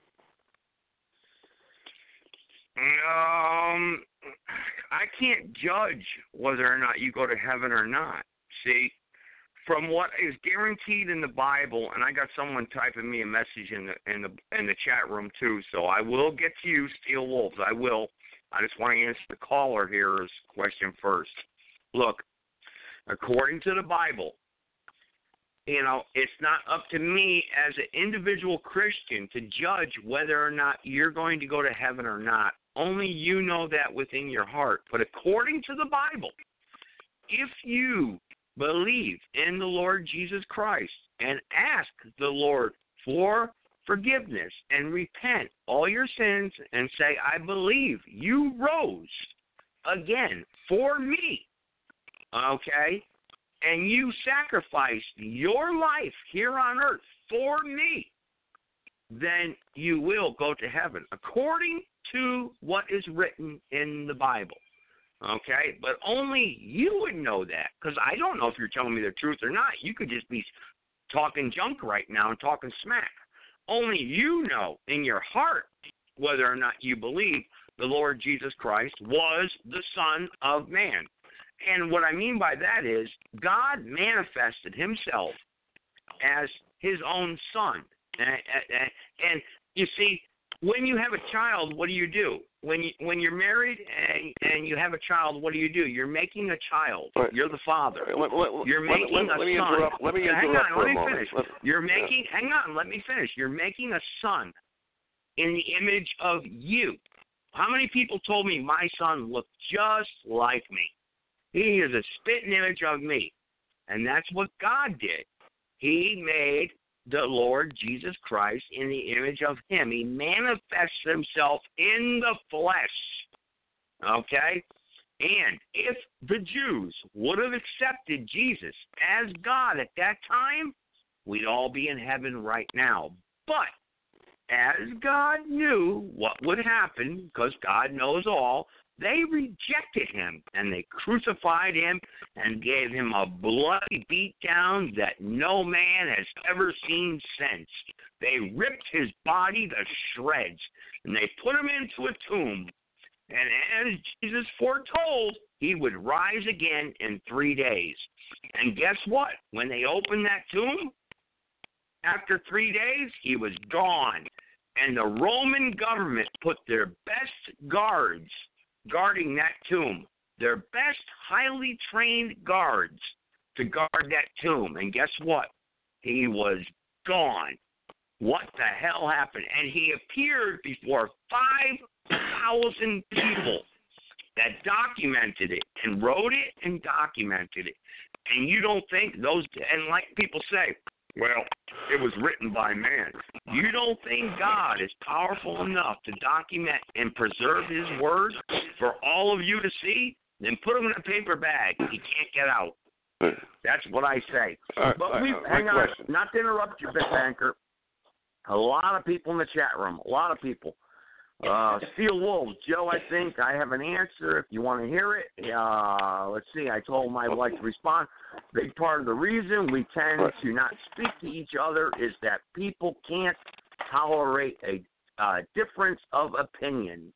Um, I can't judge whether or not you go to heaven or not. See, from what is guaranteed in the Bible, and I got someone typing me a message in the in the in the chat room too, so I will get to you, Steel Wolves. I will. I just want to answer the caller here's question first. Look, according to the Bible, you know, it's not up to me as an individual Christian to judge whether or not you're going to go to heaven or not. Only you know that within your heart. But according to the Bible, if you believe in the Lord Jesus Christ and ask the Lord for forgiveness and repent all your sins and say, I believe you rose again for me, okay, and you sacrificed your life here on earth for me, then you will go to heaven according to what is written in the Bible. Okay, but only you would know that, because I don't know if you're telling me the truth or not. You could just be talking junk right now and talking smack. Only you know in your heart whether or not you believe the Lord Jesus Christ was the Son of Man. And what I mean by that is God manifested himself as his own son. And you see, when you have a child, what do you do? When you when you're married and and you have a child, what do you do? You're making a child. Right. You're the father. Let, let, you're let, making let, a let me son. Interrupt, let me interrupt hang on, for let a me moment. finish. Let, you're yeah. making. Hang on, let me finish. You're making a son in the image of you. How many people told me my son looked just like me? He is a spitting image of me, and that's what God did. He made the Lord Jesus Christ in the image of him. He manifests himself in the flesh, okay? And if the Jews would have accepted Jesus as God at that time, we'd all be in heaven right now. But as God knew what would happen, because God knows all, they rejected him, and they crucified him and gave him a bloody beatdown that no man has ever seen since. They ripped his body to shreds, and they put him into a tomb. And as Jesus foretold, he would rise again in three days. And guess what? When they opened that tomb, after three days, he was gone. And the Roman government put their best guards guarding that tomb, their best highly trained guards to guard that tomb. And guess what? He was gone. What the hell happened? And he appeared before five thousand people that documented it and wrote it and documented it. And you don't think those, and like people say, well, it was written by man. You don't think God is powerful enough to document and preserve his word for all of you to see? Then put him in a paper bag. He can't get out. That's what I say. Right, but we uh, hang on, question. not to interrupt you, Bit Banker. A lot of people in the chat room, a lot of people. Uh, Steel Wolves, Joe, I think I have an answer if you want to hear it. Uh, let's see, I told my wife to respond. Big part of the reason we tend to not speak to each other is that people can't tolerate a uh, difference of opinion.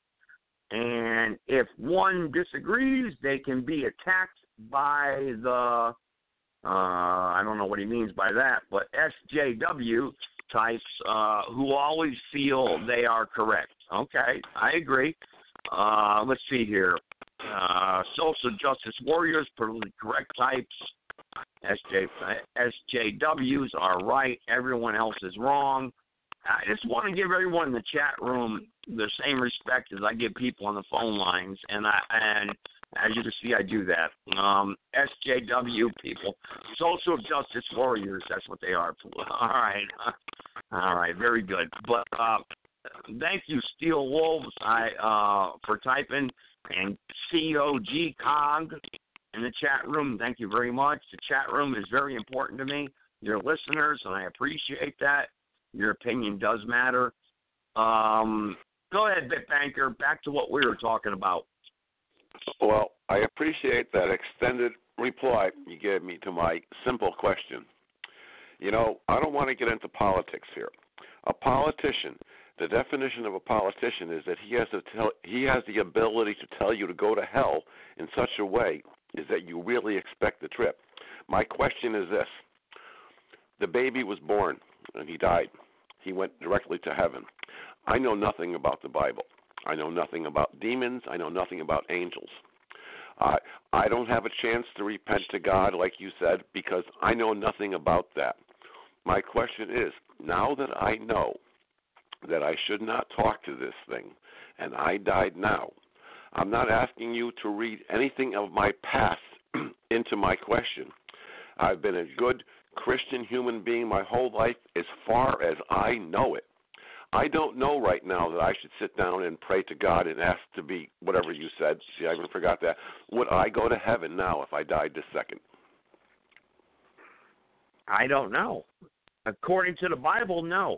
And if one disagrees, they can be attacked by the, uh, I don't know what he means by that, but S J W types uh, who always feel they are correct. Okay, I agree. Uh, let's see here. Uh, social justice warriors, politically correct types. S J, S J Ws are right. Everyone else is wrong. I just want to give everyone in the chat room the same respect as I give people on the phone lines, and I and as you can see, I do that. Um, S J W people, social justice warriors. That's what they are. All right, all right, very good. But uh, thank you, Steel Wolves, I uh, for typing, and C O G Cog in the chat room. Thank you very much. The chat room is very important to me. Your listeners, and I appreciate that. Your opinion does matter. Um, go ahead, Bitbanker. Back to what we were talking about. Well, I appreciate that extended reply you gave me to my simple question. You know, I don't want to get into politics here. A politician, the definition of a politician is that he has to tell, he has the ability to tell you to go to hell in such a way is that you really expect the trip. My question is this. The baby was born, and he died. He went directly to heaven. I know nothing about the Bible. I know nothing about demons. I know nothing about angels. Uh, I don't have a chance to repent to God, like you said, because I know nothing about that. My question is, now that I know that I should not talk to this thing, and I died now, I'm not asking you to read anything of my past into my question. I've been a good Christian human being my whole life as far as I know it. I don't know right now that I should sit down and pray to God and ask to be whatever you said. See, I even forgot that. Would I go to heaven now if I died this second? I don't know. According to the Bible, no.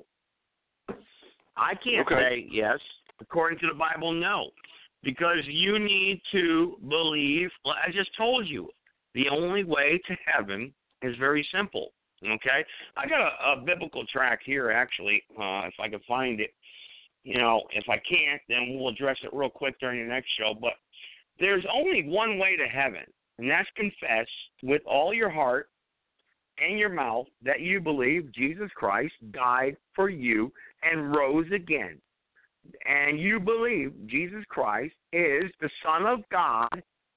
I can't okay. say yes. According to the Bible, no. Because you need to believe, well, I just told you, the only way to heaven is very simple, okay? I got a, a biblical track here, actually, uh, if I can find it. You know, if I can't, then we'll address it real quick during the next show. But there's only one way to heaven, and that's confess with all your heart and your mouth that you believe Jesus Christ died for you and rose again. And you believe Jesus Christ is the Son of God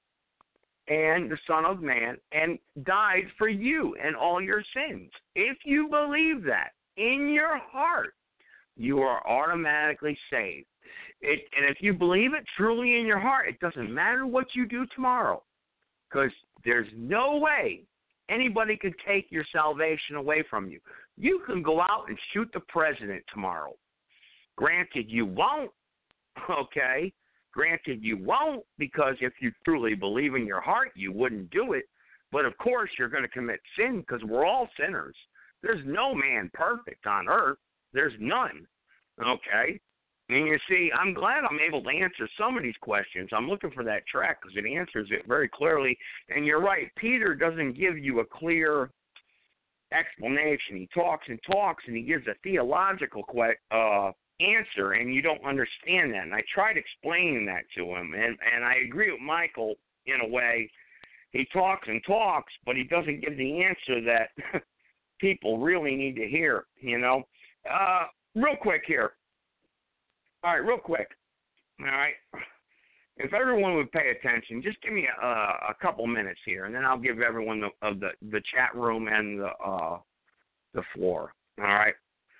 and the Son of Man and died for you and all your sins. If you believe that in your heart, you are automatically saved. It, and if you believe it truly in your heart, it doesn't matter what you do tomorrow, because there's no way anybody could take your salvation away from you. You can go out and shoot the president tomorrow. Granted, you won't, okay? Granted, you won't, because if you truly believe in your heart, you wouldn't do it. But, of course, you're going to commit sin because we're all sinners. There's no man perfect on earth. There's none, okay? And you see, I'm glad I'm able to answer some of these questions. I'm looking for that track because it answers it very clearly. And you're right, Peter doesn't give you a clear explanation. He talks and talks, and he gives a theological que- uh answer, and you don't understand that. And I tried explaining that to him, and, and I agree with Michael in a way. He talks and talks, but he doesn't give the answer that people really need to hear, you know. Uh, real quick here. All right, real quick. All right. If everyone would pay attention, just give me a, a couple minutes here, and then I'll give everyone the, of the, the chat room and the uh, the floor. All right.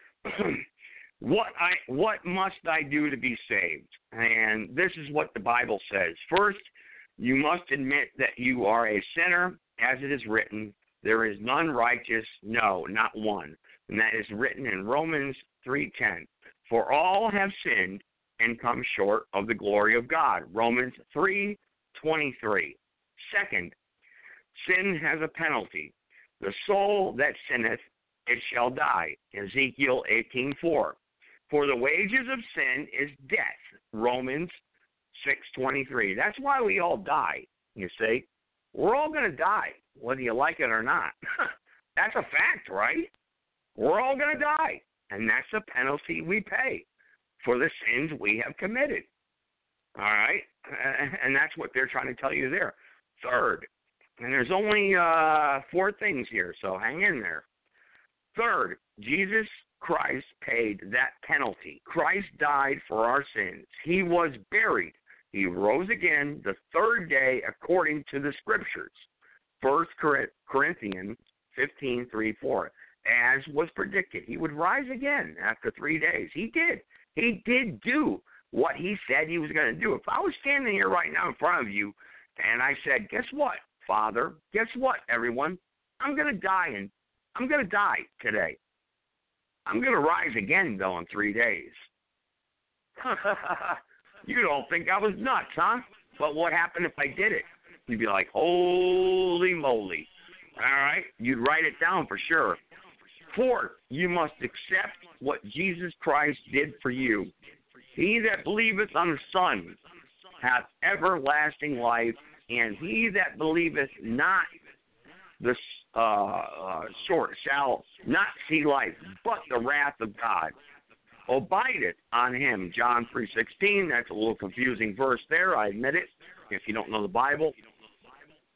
What I what must I do to be saved? And this is what the Bible says. First, you must admit that you are a sinner, as it is written, there is none righteous, no, not one. And that is written in Romans three ten. For all have sinned and come short of the glory of God. Romans three twenty-three. Second, sin has a penalty. The soul that sinneth, it shall die. Ezekiel eighteen four. For the wages of sin is death. Romans six twenty-three. That's why we all die, you see. We're all going to die, whether you like it or not. That's a fact, right? We're all going to die, and that's the penalty we pay for the sins we have committed. All right? And that's what they're trying to tell you there. Third, and there's only uh, four things here, so hang in there. Third, Jesus Christ paid that penalty. Christ died for our sins. He was buried. He rose again the third day according to the Scriptures. First Corinthians fifteen, three, four. As was predicted, he would rise again after three days. He did. He did do what he said he was going to do. If I was standing here right now in front of you and I said, guess what, Father? Guess what, everyone? I'm going to die, and I'm going to die today. I'm going to rise again, though, in three days. You don't think I was nuts, huh? But what happened if I did it? You'd be like, holy moly. All right? You'd write it down for sure. Fourth, you must accept what Jesus Christ did for you. He that believeth on the Son hath everlasting life, and he that believeth not the uh, uh, short shall not see life, but the wrath of God abideth on him. John three sixteen. That's a little confusing verse there. I admit it. If you don't know the Bible,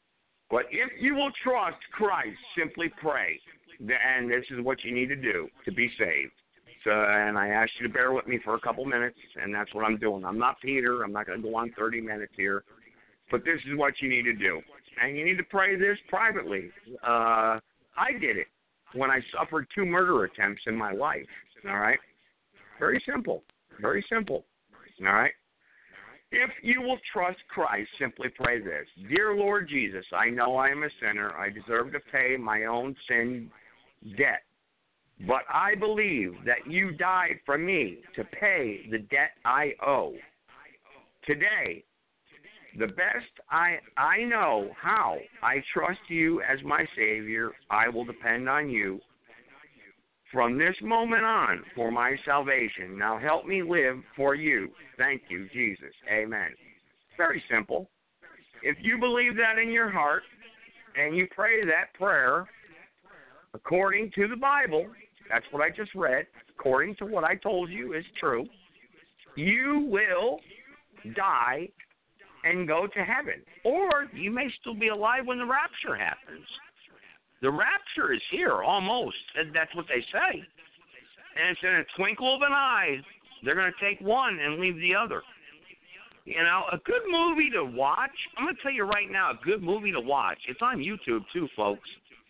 But if you will trust Christ, simply pray. And this is what you need to do to be saved. So, and I ask you to bear with me for a couple minutes, and that's what I'm doing. I'm not Peter. I'm not going to go on thirty minutes here. But this is what you need to do. And you need to pray this privately. Uh, I did it when I suffered two murder attempts in my life. All right? Very simple. Very simple. All right? If you will trust Christ, simply pray this. Dear Lord Jesus, I know I am a sinner. I deserve to pay my own sin debt. But I believe that you died for me to pay the debt I owe. Today, the best I I know how I trust you as my Savior, I will depend on you from this moment on for my salvation. Now help me live for you. Thank you, Jesus. Amen. Very simple. If you believe that in your heart and you pray that prayer according to the Bible, that's what I just read, according to what I told you is true, you will die and go to heaven. Or you may still be alive when the rapture happens. The rapture is here, almost. That's what they say. And it's in a twinkle of an eye. They're going to take one and leave the other. You know, a good movie to watch, I'm going to tell you right now, a good movie to watch. It's on YouTube, too, folks.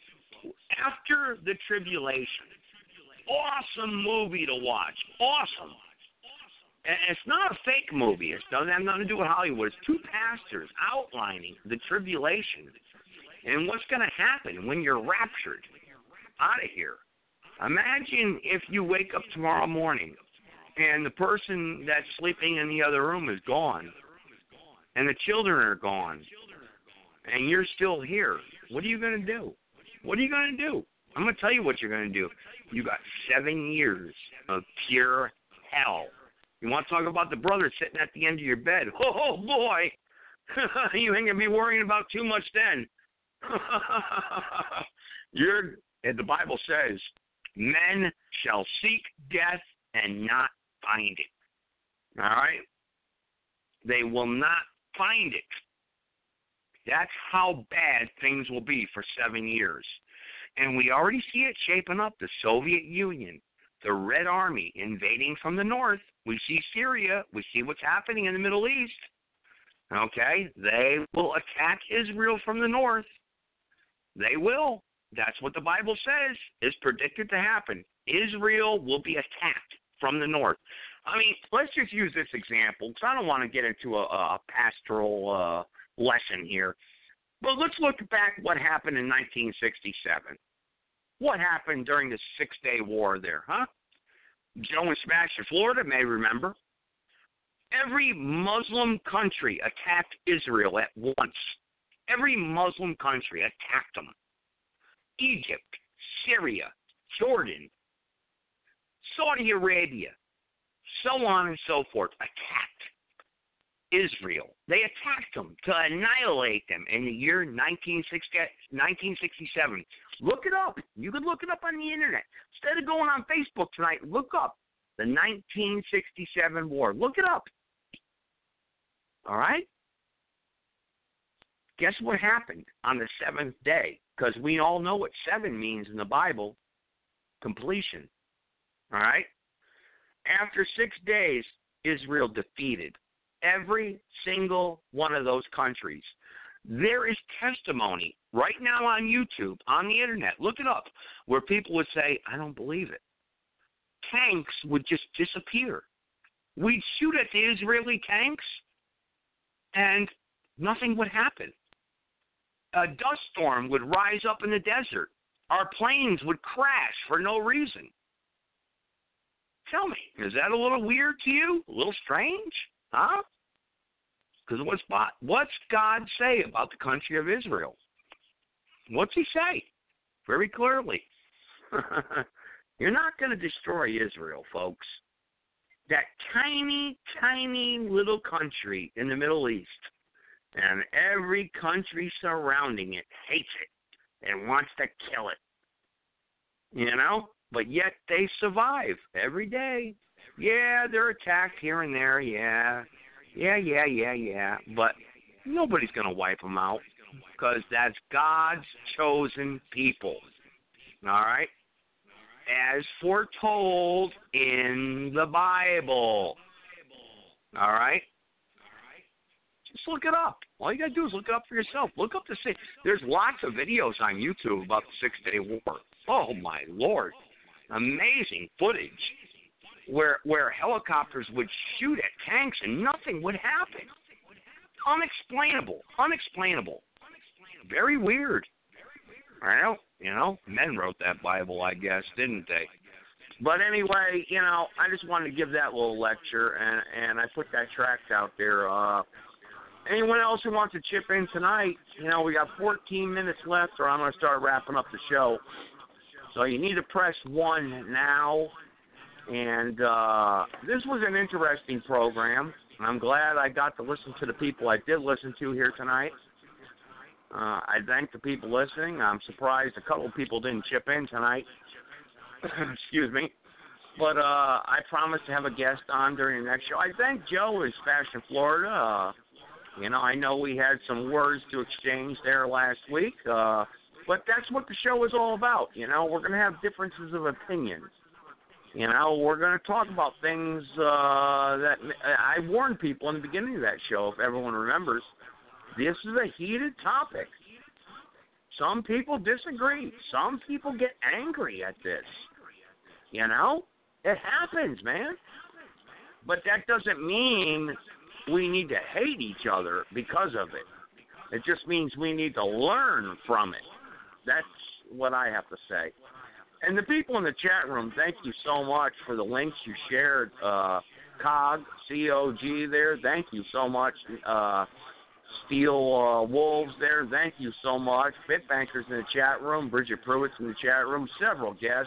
After the Tribulation. Awesome movie to watch. Awesome. And it's not a fake movie. It doesn't have nothing to do with Hollywood. It's two pastors outlining the tribulation and what's going to happen when you're raptured out of here. Imagine if you wake up tomorrow morning and the person that's sleeping in the other room is gone and the children are gone and you're still here. What are you going to do? What are you going to do? I'm going to tell you what you're going to do. You got seven years of pure hell. You want to talk about the brother sitting at the end of your bed? Oh, boy. You ain't going to be worrying about too much then. You're, the Bible says, men shall seek death and not find it. All right? They will not find it. That's how bad things will be for seven years. And we already see it shaping up. The Soviet Union, the Red Army invading from the north. We see Syria. We see what's happening in the Middle East. Okay? They will attack Israel from the north. They will. That's what the Bible says is predicted to happen. Israel will be attacked from the north. I mean, let's just use this example because I don't want to get into a, a pastoral uh, lesson here. But let's look back what happened in nineteen sixty-seven. What happened during the Six-Day War there, huh? Joe and Smasher, Florida may remember. Every Muslim country attacked Israel at once. Every Muslim country attacked them. Egypt, Syria, Jordan, Saudi Arabia, so on and so forth, attacked Israel. They attacked them to annihilate them in the year nineteen sixty-seven. Look it up. You can look it up on the internet. Instead of going on Facebook tonight, look up the nineteen sixty-seven war. Look it up. All right? Guess what happened on the seventh day? Because we all know what seven means in the Bible. Completion. All right? After six days, Israel defeated every single one of those countries. There is testimony right now on YouTube, on the internet, look it up, where people would say, I don't believe it. Tanks would just disappear. We'd shoot at the Israeli tanks, and nothing would happen. A dust storm would rise up in the desert. Our planes would crash for no reason. Tell me, is that a little weird to you? A little strange? Huh? Because what's, what's God say about the country of Israel? What's he say? Very clearly. You're not going to destroy Israel, folks. That tiny, tiny little country in the Middle East, and every country surrounding it hates it and wants to kill it. You know? But yet they survive every day. Yeah, they're attacked here and there, yeah. Yeah, yeah, yeah, yeah. But nobody's going to wipe them out. Because that's God's chosen people. All right? As foretold in the Bible. All right? Just look it up. All you got to do is look it up for yourself. Look up the six. There's lots of videos on YouTube about the Six-Day War. Oh, my Lord. Amazing footage where where helicopters would shoot at tanks and nothing would happen. Unexplainable. Unexplainable. Very weird. Well, you know, men wrote that Bible, I guess, didn't they? But anyway, you know, I just wanted to give that little lecture, and, and I put that tract out there. Uh, anyone else who wants to chip in tonight, you know, we got fourteen minutes left, or I'm going to start wrapping up the show. So you need to press one now. And uh, this was an interesting program. I'm glad I got to listen to the people I did listen to here tonight. Uh, I thank the people listening. I'm surprised a couple of people didn't chip in tonight. Excuse me. But uh, I promise to have a guest on during the next show. I thank Joe in Fashion, Florida. Uh, you know, I know we had some words to exchange there last week. Uh, but that's what the show is all about. You know, we're going to have differences of opinions. You know, we're going to talk about things uh, that I warned people in the beginning of that show, if everyone remembers. This is a heated topic. Some people disagree. Some people get angry at this. You know? It happens, man. But that doesn't mean we need to hate each other because of it. It just means we need to learn from it. That's what I have to say. And the people in the chat room, thank you so much for the links you shared. Uh, C O G, C O G there, thank you so much. Uh, Steel uh, Wolves there, thank you so much. Bitbankers in the chat room, Bridget Pruitt's in the chat room, several guests.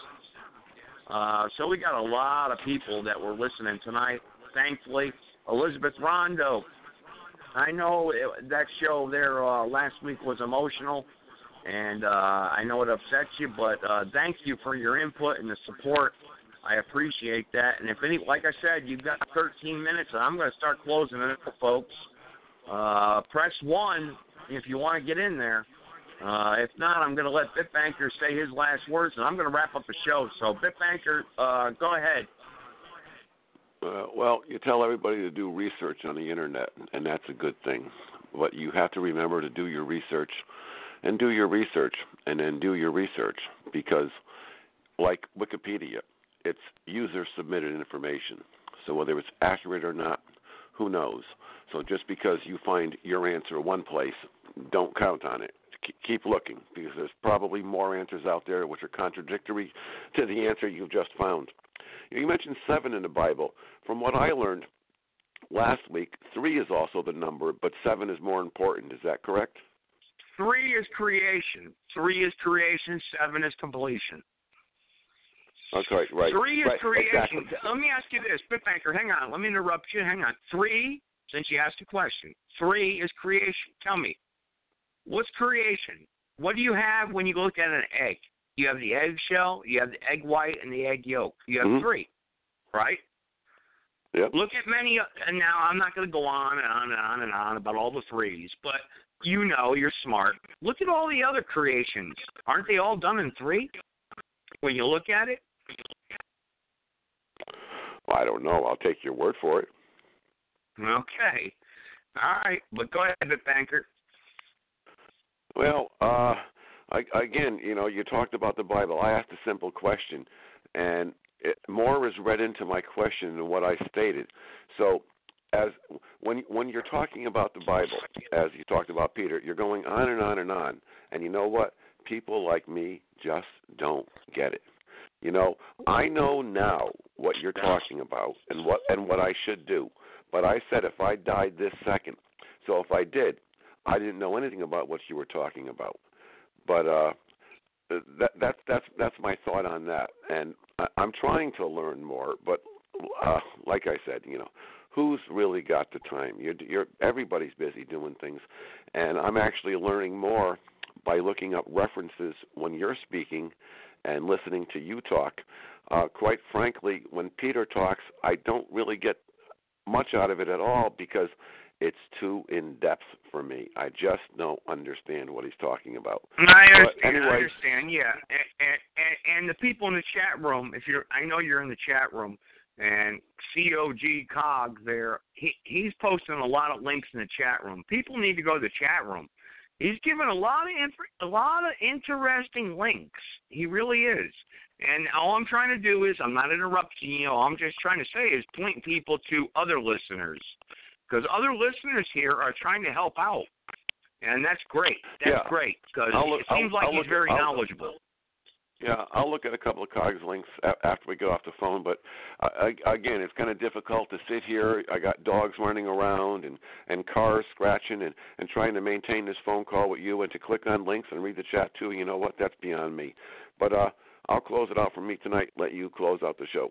Uh, so we got a lot of people that were listening tonight, thankfully. Elizabeth Rondo, I know it, that show there uh, last week was emotional. And uh, I know it upsets you, but uh, thank you for your input and the support. I appreciate that. And if any, like I said, you've got thirteen minutes, and I'm going to start closing it, folks. Uh, press one if you want to get in there. Uh, if not, I'm going to let Bitbanker say his last words, and I'm going to wrap up the show. So, Bitbanker, uh, go ahead. Uh, well, you tell everybody to do research on the Internet, and that's a good thing. But you have to remember to do your research. And do your research, and then do your research, because like Wikipedia, it's user-submitted information. So whether it's accurate or not, who knows? So just because you find your answer one place, don't count on it. Keep looking, because there's probably more answers out there which are contradictory to the answer you've just found. You mentioned seven in the Bible. From what I learned last week, three is also the number, but seven is more important. Is that correct? Three is creation. Three is creation. Seven is completion. Okay, right. Three is right, creation. Exactly. Let me ask you this, Bitbanker. Hang on. Let me interrupt you. Hang on. Three, since you asked a question. Three is creation. Tell me, what's creation? What do you have when you look at an egg? You have the egg shell, you have the egg white, and the egg yolk. You have mm-hmm. three, right? Yep. Look at many, and now I'm not going to go on and on and on and on about all the threes, but you know, you're smart. Look at all the other creations. Aren't they all done in three when you look at it? Well, I don't know. I'll take your word for it. Okay. All right. But go ahead, Bitbanker. Well, uh, I, again, you know, you talked about the Bible. I asked a simple question, and it, more is read into my question than what I stated. So, as when when you're talking about the Bible, as you talked about Peter, you're going on and on and on. And you know what? People like me just don't get it. You know, I know now what you're talking about and what and what I should do. But I said if I died this second. So if I did, I didn't know anything about what you were talking about. But uh, that that's that's that's my thought on that. And I, I'm trying to learn more. But uh, like I said, you know, who's really got the time? You're, you're, everybody's busy doing things, and I'm actually learning more by looking up references when you're speaking and listening to you talk. Uh, quite frankly, when Peter talks, I don't really get much out of it at all because it's too in-depth for me. I just don't understand what he's talking about. I understand. But anyway, I understand. Yeah, and, and, and the people in the chat room. If you're, I know you're in the chat room, and C O G Cog there. He he's posting a lot of links in the chat room. People need to go to the chat room. He's given a lot of inf- a lot of interesting links. He really is. And all I'm trying to do is, I'm not interrupting you. All I'm just trying to say is point people to other listeners, because other listeners here are trying to help out, and that's great. That's yeah. great, because it seems I'll, like I'll he's look, very I'll, knowledgeable. Yeah, I'll look at a couple of Cogs links a- after we get off the phone. But uh, I, again, it's kind of difficult to sit here. I got dogs running around and, and cars scratching and, and trying to maintain this phone call with you and to click on links and read the chat too. You know what? That's beyond me. But uh, I'll close it out for me tonight. Let you close out the show.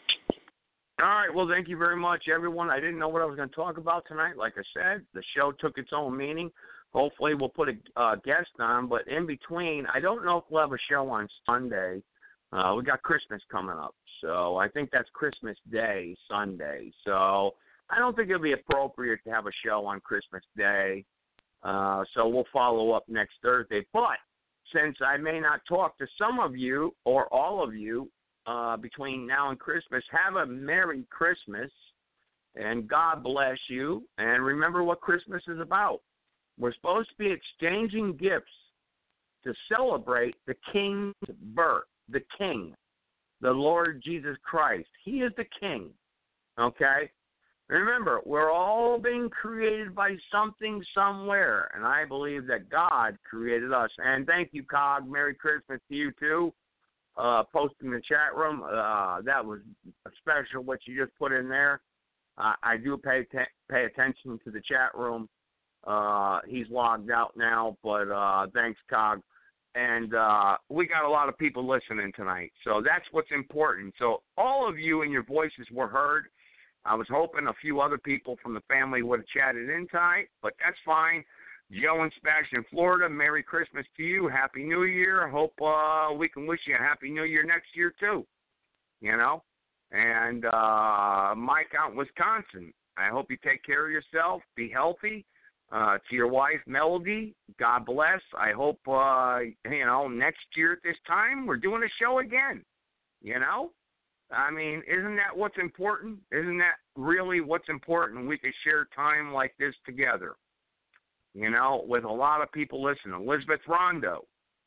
All right. Well, thank you very much, everyone. I didn't know what I was going to talk about tonight. Like I said, the show took its own meaning. Hopefully we'll put a uh, guest on, but in between, I don't know if we'll have a show on Sunday. Uh, we got Christmas coming up, so I think that's Christmas Day, Sunday. So I don't think it'll be appropriate to have a show on Christmas Day. Uh, so we'll follow up next Thursday. But since I may not talk to some of you or all of you uh, between now and Christmas, have a Merry Christmas, and God bless you. And remember what Christmas is about. We're supposed to be exchanging gifts to celebrate the King's birth, the King, the Lord Jesus Christ. He is the King, okay? Remember, we're all being created by something somewhere, and I believe that God created us. And thank you, Cog. Merry Christmas to you, too, uh, posting in the chat room. Uh, that was special what you just put in there. Uh, I do pay t- pay attention to the chat room. Uh, he's logged out now, but uh, thanks, Cog. And uh, we got a lot of people listening tonight, so that's what's important. So all of you and your voices were heard. I was hoping a few other people from the family would have chatted in tonight, but that's fine. Joe and Spash in Florida, Merry Christmas to you. Happy New Year. Hope uh, we can wish you a Happy New Year next year, too, you know. And uh, Mike out in Wisconsin, I hope you take care of yourself, be healthy. Uh, to your wife, Melody, God bless. I hope, uh, you know, next year at this time, we're doing a show again, you know? I mean, isn't that what's important? Isn't that really what's important? We could share time like this together, you know, with a lot of people listening. Elizabeth Rondo,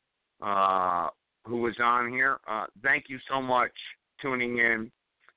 uh, who was on here, uh, thank you so much tuning in.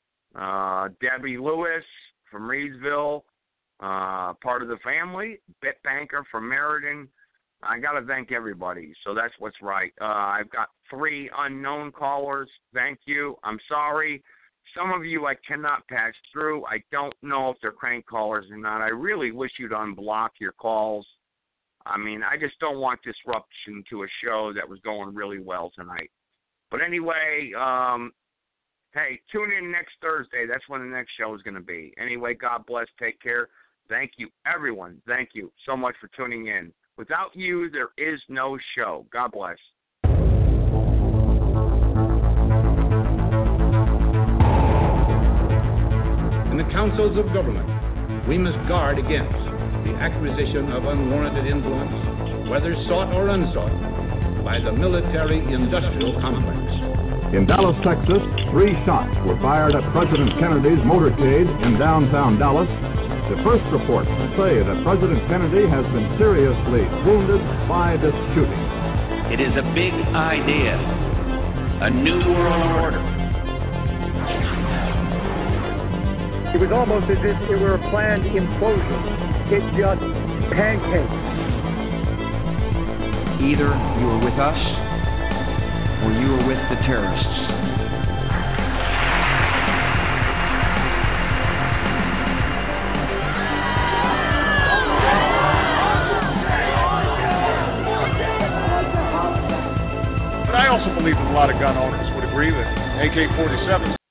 Uh, Debbie Lewis from Reedsville, Uh, part of the family, Bit Banker from Meriden. I got to thank everybody, so that's what's right. Uh, I've got three unknown callers. Thank you. I'm sorry. Some of you I cannot pass through. I don't know if they're crank callers or not. I really wish you'd unblock your calls. I mean, I just don't want disruption to a show that was going really well tonight. But anyway, um, hey, tune in next Thursday. That's when the next show is going to be. Anyway, God bless. Take care. Thank you, everyone. Thank you so much for tuning in. Without you, there is no show. God bless. In the councils of government, we must guard against the acquisition of unwarranted influence, whether sought or unsought, by the military-industrial complex. In Dallas, Texas, three shots were fired at President Kennedy's motorcade in downtown Dallas. The first reports say that President Kennedy has been seriously wounded by this shooting. It is a big idea, a new world order. It was almost as if it were a planned implosion. It just pancaked. Either you are with us or you are with the terrorists. But I also believe that a lot of gun owners would agree that A K forty-seven